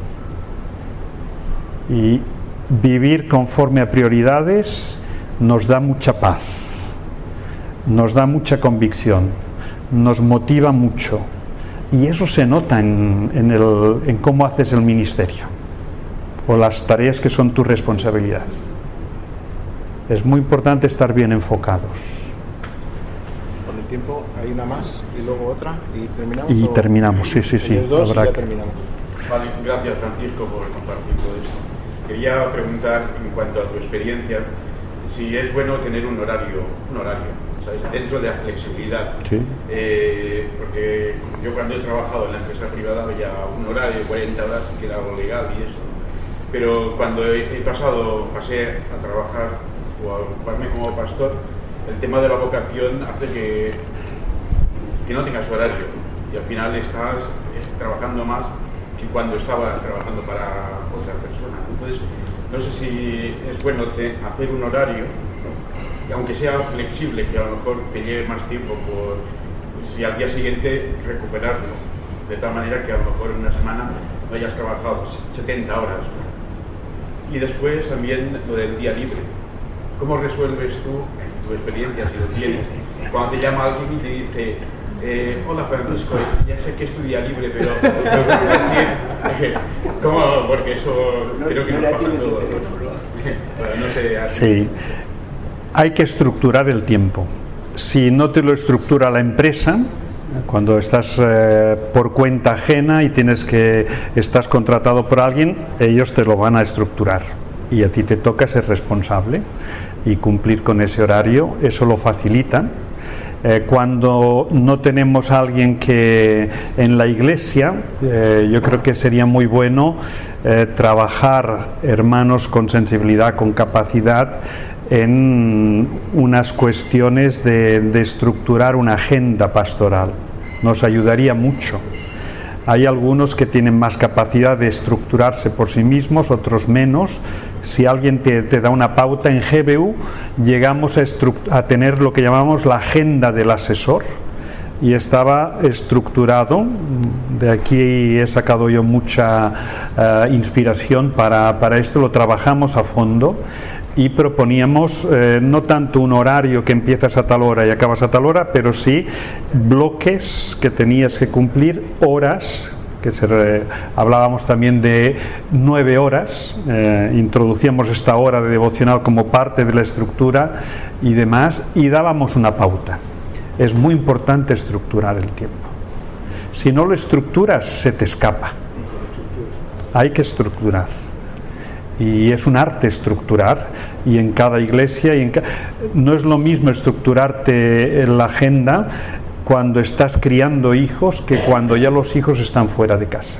Y vivir conforme a prioridades nos da mucha paz, nos da mucha convicción, nos motiva mucho. Y eso se nota en, en, el, en cómo haces el ministerio o las tareas que son tu responsabilidad. Es muy importante estar bien enfocados. Con el tiempo hay una más y luego otra y terminamos. Y terminamos, sí, sí, sí. Dos habrá y ya que... terminamos. Vale, gracias Francisco por compartir todo esto. Quería preguntar en cuanto a tu experiencia, si es bueno tener un horario, un horario, ¿sabes? Dentro de la flexibilidad. Sí. Eh, porque yo cuando he trabajado en la empresa privada había un horario de cuarenta horas que era algo legal y eso. Pero cuando he, he pasado, pasé a trabajar o a ocuparme como pastor, el tema de la vocación hace que, que no tengas horario y al final estás trabajando más que cuando estabas trabajando para otra persona. Entonces, no sé si es bueno te, hacer un horario, ¿no? Aunque sea flexible, que a lo mejor te lleve más tiempo por si al día siguiente recuperarlo, de tal manera que a lo mejor en una semana no hayas trabajado setenta horas, ¿no? Y después también lo del día libre. ¿Cómo resuelves tú, en tu experiencia, si lo tienes, cuando te llama alguien y te dice eh, hola Francisco, ya sé que es tu día libre, pero ¿cómo? Porque eso no, creo que no nos pasa a todos. Bueno, no sé, así. Sí, hay que estructurar el tiempo. Si no te lo estructura la empresa, cuando estás eh, por cuenta ajena y tienes que estás contratado por alguien, ellos te lo van a estructurar y a ti te toca ser responsable y cumplir con ese horario. Eso lo facilita. Eh, cuando no tenemos a alguien que en la iglesia, eh, yo creo que sería muy bueno eh, trabajar hermanos con sensibilidad, con capacidad en unas cuestiones de, de estructurar una agenda pastoral. Nos ayudaría mucho. Hay algunos que tienen más capacidad de estructurarse por sí mismos, otros menos. Si alguien te, te da una pauta en G B U, llegamos a, a tener lo que llamamos la agenda del asesor, y estaba estructurado. De aquí he sacado yo mucha uh, inspiración para, para esto. Lo trabajamos a fondo y proponíamos eh, no tanto un horario que empiezas a tal hora y acabas a tal hora, pero sí bloques que tenías que cumplir, horas, que se re, hablábamos también de nueve horas, eh, introducíamos esta hora de devocional como parte de la estructura y demás, y dábamos una pauta. Es muy importante estructurar el tiempo. Si no lo estructuras, se te escapa. Hay que estructurar. Y es un arte estructurar, y en cada iglesia y en ca... no es lo mismo estructurarte en la agenda cuando estás criando hijos que cuando ya los hijos están fuera de casa.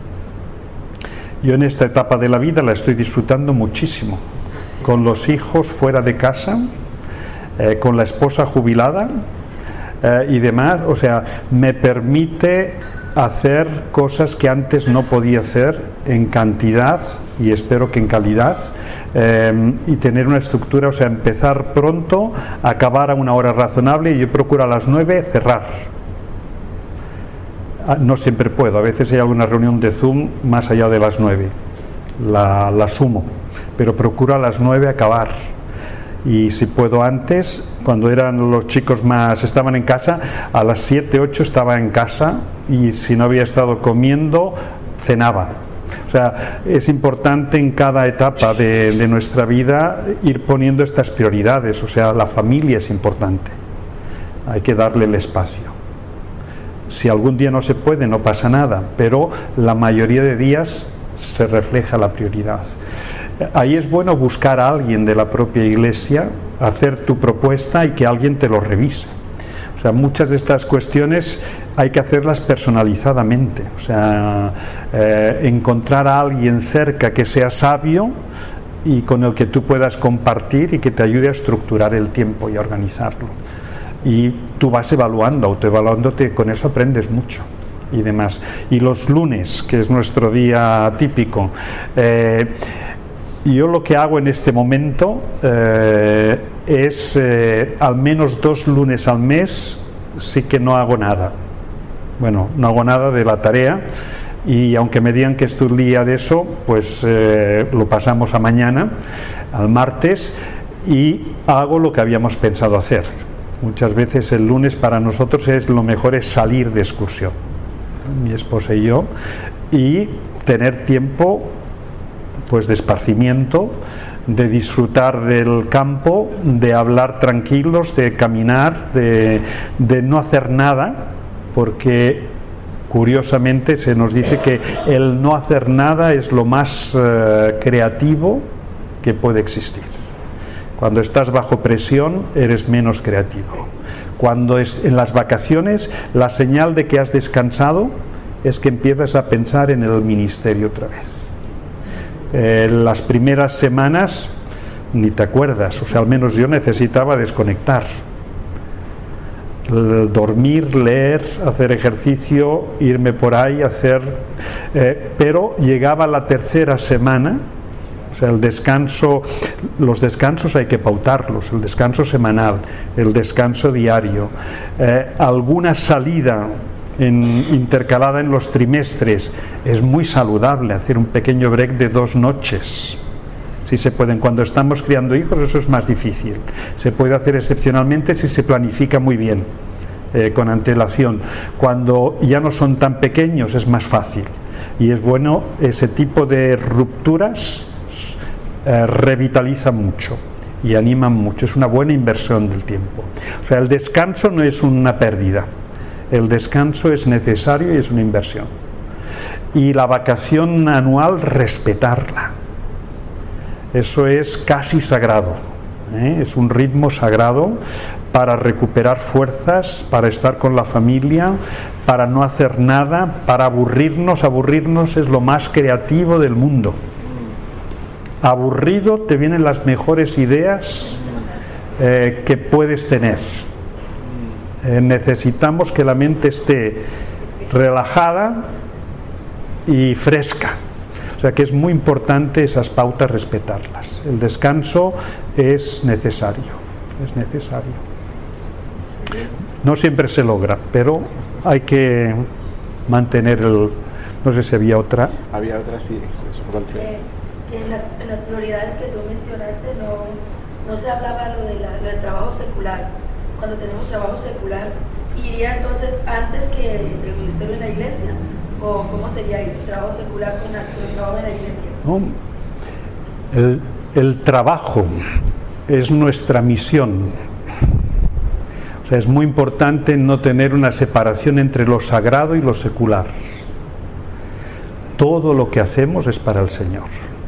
Yo en esta etapa de la vida la estoy disfrutando muchísimo, con los hijos fuera de casa, eh, con la esposa jubilada eh, y demás. O sea, me permite hacer cosas que antes no podía hacer en cantidad y espero que en calidad, eh, y tener una estructura, o sea, empezar pronto, acabar a una hora razonable, y yo procuro a las nueve cerrar. No siempre puedo, a veces hay alguna reunión de Zoom más allá de las nueve, la, la sumo, pero procuro a las nueve acabar. Y si puedo antes, cuando eran los chicos más, estaban en casa, a las siete, ocho estaba en casa, y si no había estado comiendo, cenaba. O sea, es importante en cada etapa de, de nuestra vida ir poniendo estas prioridades. O sea, la familia es importante, hay que darle el espacio. Si algún día no se puede, no pasa nada, pero la mayoría de días se refleja la prioridad. Ahí es bueno buscar a alguien de la propia iglesia, hacer tu propuesta y que alguien te lo revise. O sea, muchas de estas cuestiones hay que hacerlas personalizadamente. O sea, eh, encontrar a alguien cerca que sea sabio y con el que tú puedas compartir y que te ayude a estructurar el tiempo y a organizarlo. Y tú vas evaluando, autoevaluándote, con eso aprendes mucho y demás. Y los lunes, que es nuestro día típico, eh, yo lo que hago en este momento eh, es eh, al menos dos lunes al mes sí que no hago nada. Bueno, no hago nada de la tarea, y aunque me digan que estoy el día de eso, pues eh, lo pasamos a mañana, al martes, y hago lo que habíamos pensado hacer. Muchas veces el lunes para nosotros es lo mejor es salir de excursión, mi esposa y yo, y tener tiempo pues de esparcimiento, de disfrutar del campo, de hablar tranquilos, de caminar, de, de no hacer nada, porque curiosamente se nos dice que el no hacer nada es lo más eh, creativo que puede existir. Cuando estás bajo presión eres menos creativo. Cuando es, en las vacaciones, la señal de que has descansado es que empiezas a pensar en el ministerio otra vez. Eh, las primeras semanas ni te acuerdas, o sea, al menos yo necesitaba desconectar. Dormir, leer, hacer ejercicio, irme por ahí, hacer... Eh, pero llegaba la tercera semana, o sea, el descanso, los descansos hay que pautarlos, el descanso semanal, el descanso diario, eh, alguna salida en, intercalada en los trimestres. Es muy saludable hacer un pequeño break de dos noches. Si se pueden, cuando estamos criando hijos eso es más difícil. Se puede hacer excepcionalmente si se planifica muy bien, eh, con antelación. Cuando ya no son tan pequeños es más fácil. Y es bueno, ese tipo de rupturas eh, revitaliza mucho y anima mucho. Es una buena inversión del tiempo. O sea, el descanso no es una pérdida. El descanso es necesario y es una inversión. Y la vacación anual, respetarla. Eso es casi sagrado, ¿eh? Es un ritmo sagrado para recuperar fuerzas, para estar con la familia, para no hacer nada, para aburrirnos. Aburrirnos es lo más creativo del mundo. Aburrido te vienen las mejores ideas eh, que puedes tener. Eh, necesitamos que la mente esté relajada y fresca. O sea que es muy importante esas pautas respetarlas. El descanso es necesario, es necesario. No siempre se logra, pero hay que mantener el... No sé si había otra. Había otra, sí. Eso, eh, que en, las, en las prioridades que tú mencionaste no, no se hablaba lo, de la, lo del trabajo secular. Cuando tenemos trabajo secular, ¿iría entonces antes que el ministerio en la iglesia? ¿O cómo sería el trabajo secular con el trabajo en la iglesia? No, el, el trabajo es nuestra misión. O sea, es muy importante no tener una separación entre lo sagrado y lo secular. Todo lo que hacemos es para el Señor.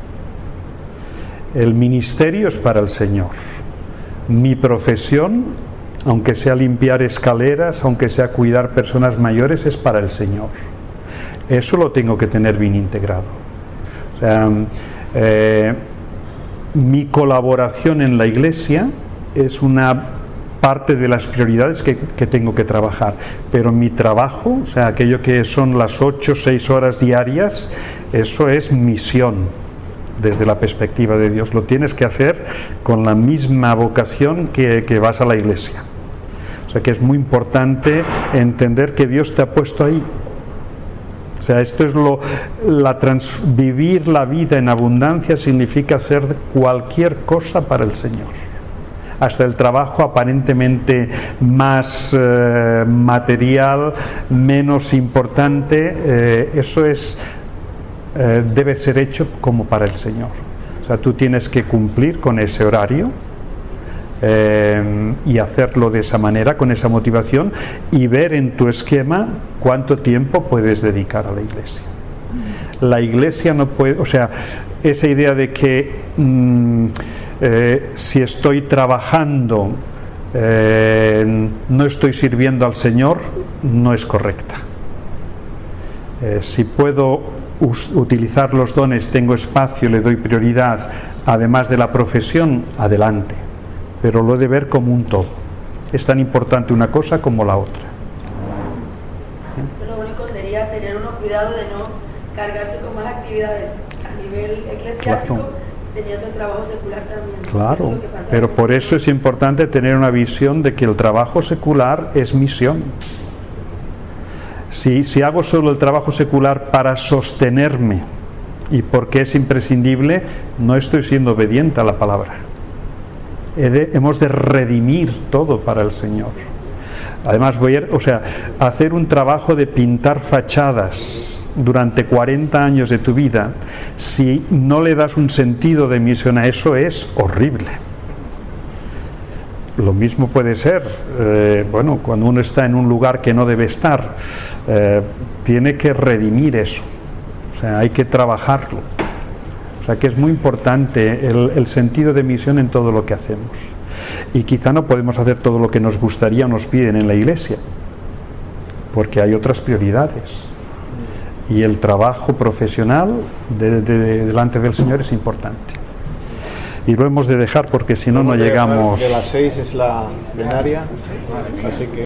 El ministerio es para el Señor. Mi profesión, aunque sea limpiar escaleras, aunque sea cuidar personas mayores, es para el Señor. Eso lo tengo que tener bien integrado. O sea, eh, mi colaboración en la iglesia es una parte de las prioridades que, que tengo que trabajar, pero mi trabajo, o sea, aquello que son las ocho o seis horas diarias, eso es misión desde la perspectiva de Dios. Lo tienes que hacer con la misma vocación que, que vas a la iglesia. O sea que es muy importante entender que Dios te ha puesto ahí. O sea, esto es lo, la trans, vivir la vida en abundancia significa hacer cualquier cosa para el Señor. Hasta el trabajo aparentemente más eh, material, menos importante, eh, eso es, eh, debe ser hecho como para el Señor. O sea, tú tienes que cumplir con ese horario. Eh, y hacerlo de esa manera, con esa motivación, y ver en tu esquema cuánto tiempo puedes dedicar a la iglesia. La iglesia no puede, o sea, esa idea de que mmm, eh, si estoy trabajando eh, no estoy sirviendo al Señor, no es correcta. Eh, si puedo us- utilizar los dones, tengo espacio, le doy prioridad, además de la profesión, adelante. Pero lo he de ver como un todo. Es tan importante una cosa como la otra. Lo único sería tener uno cuidado de no cargarse con más actividades a nivel eclesiástico, Claro. teniendo el trabajo secular también. Claro, Eso es lo que pasa pero con por esto. eso es importante tener una visión de que el trabajo secular es misión. Si, si hago solo el trabajo secular para sostenerme y porque es imprescindible, no estoy siendo obediente a la palabra. He de, hemos de redimir todo para el Señor. Además, voy a, o sea, hacer un trabajo de pintar fachadas durante cuarenta años de tu vida, si no le das un sentido de misión a eso, es horrible. Lo mismo puede ser, eh, bueno, cuando uno está en un lugar que no debe estar, eh, tiene que redimir eso, o sea, hay que trabajarlo. O sea, que es muy importante el, el sentido de misión en todo lo que hacemos. Y quizá no podemos hacer todo lo que nos gustaría o nos piden en la iglesia, porque hay otras prioridades. Y el trabajo profesional de, de, de, delante del Señor es importante. Y lo hemos de dejar porque si no, no llegamos... De las seis es la plenaria, así que...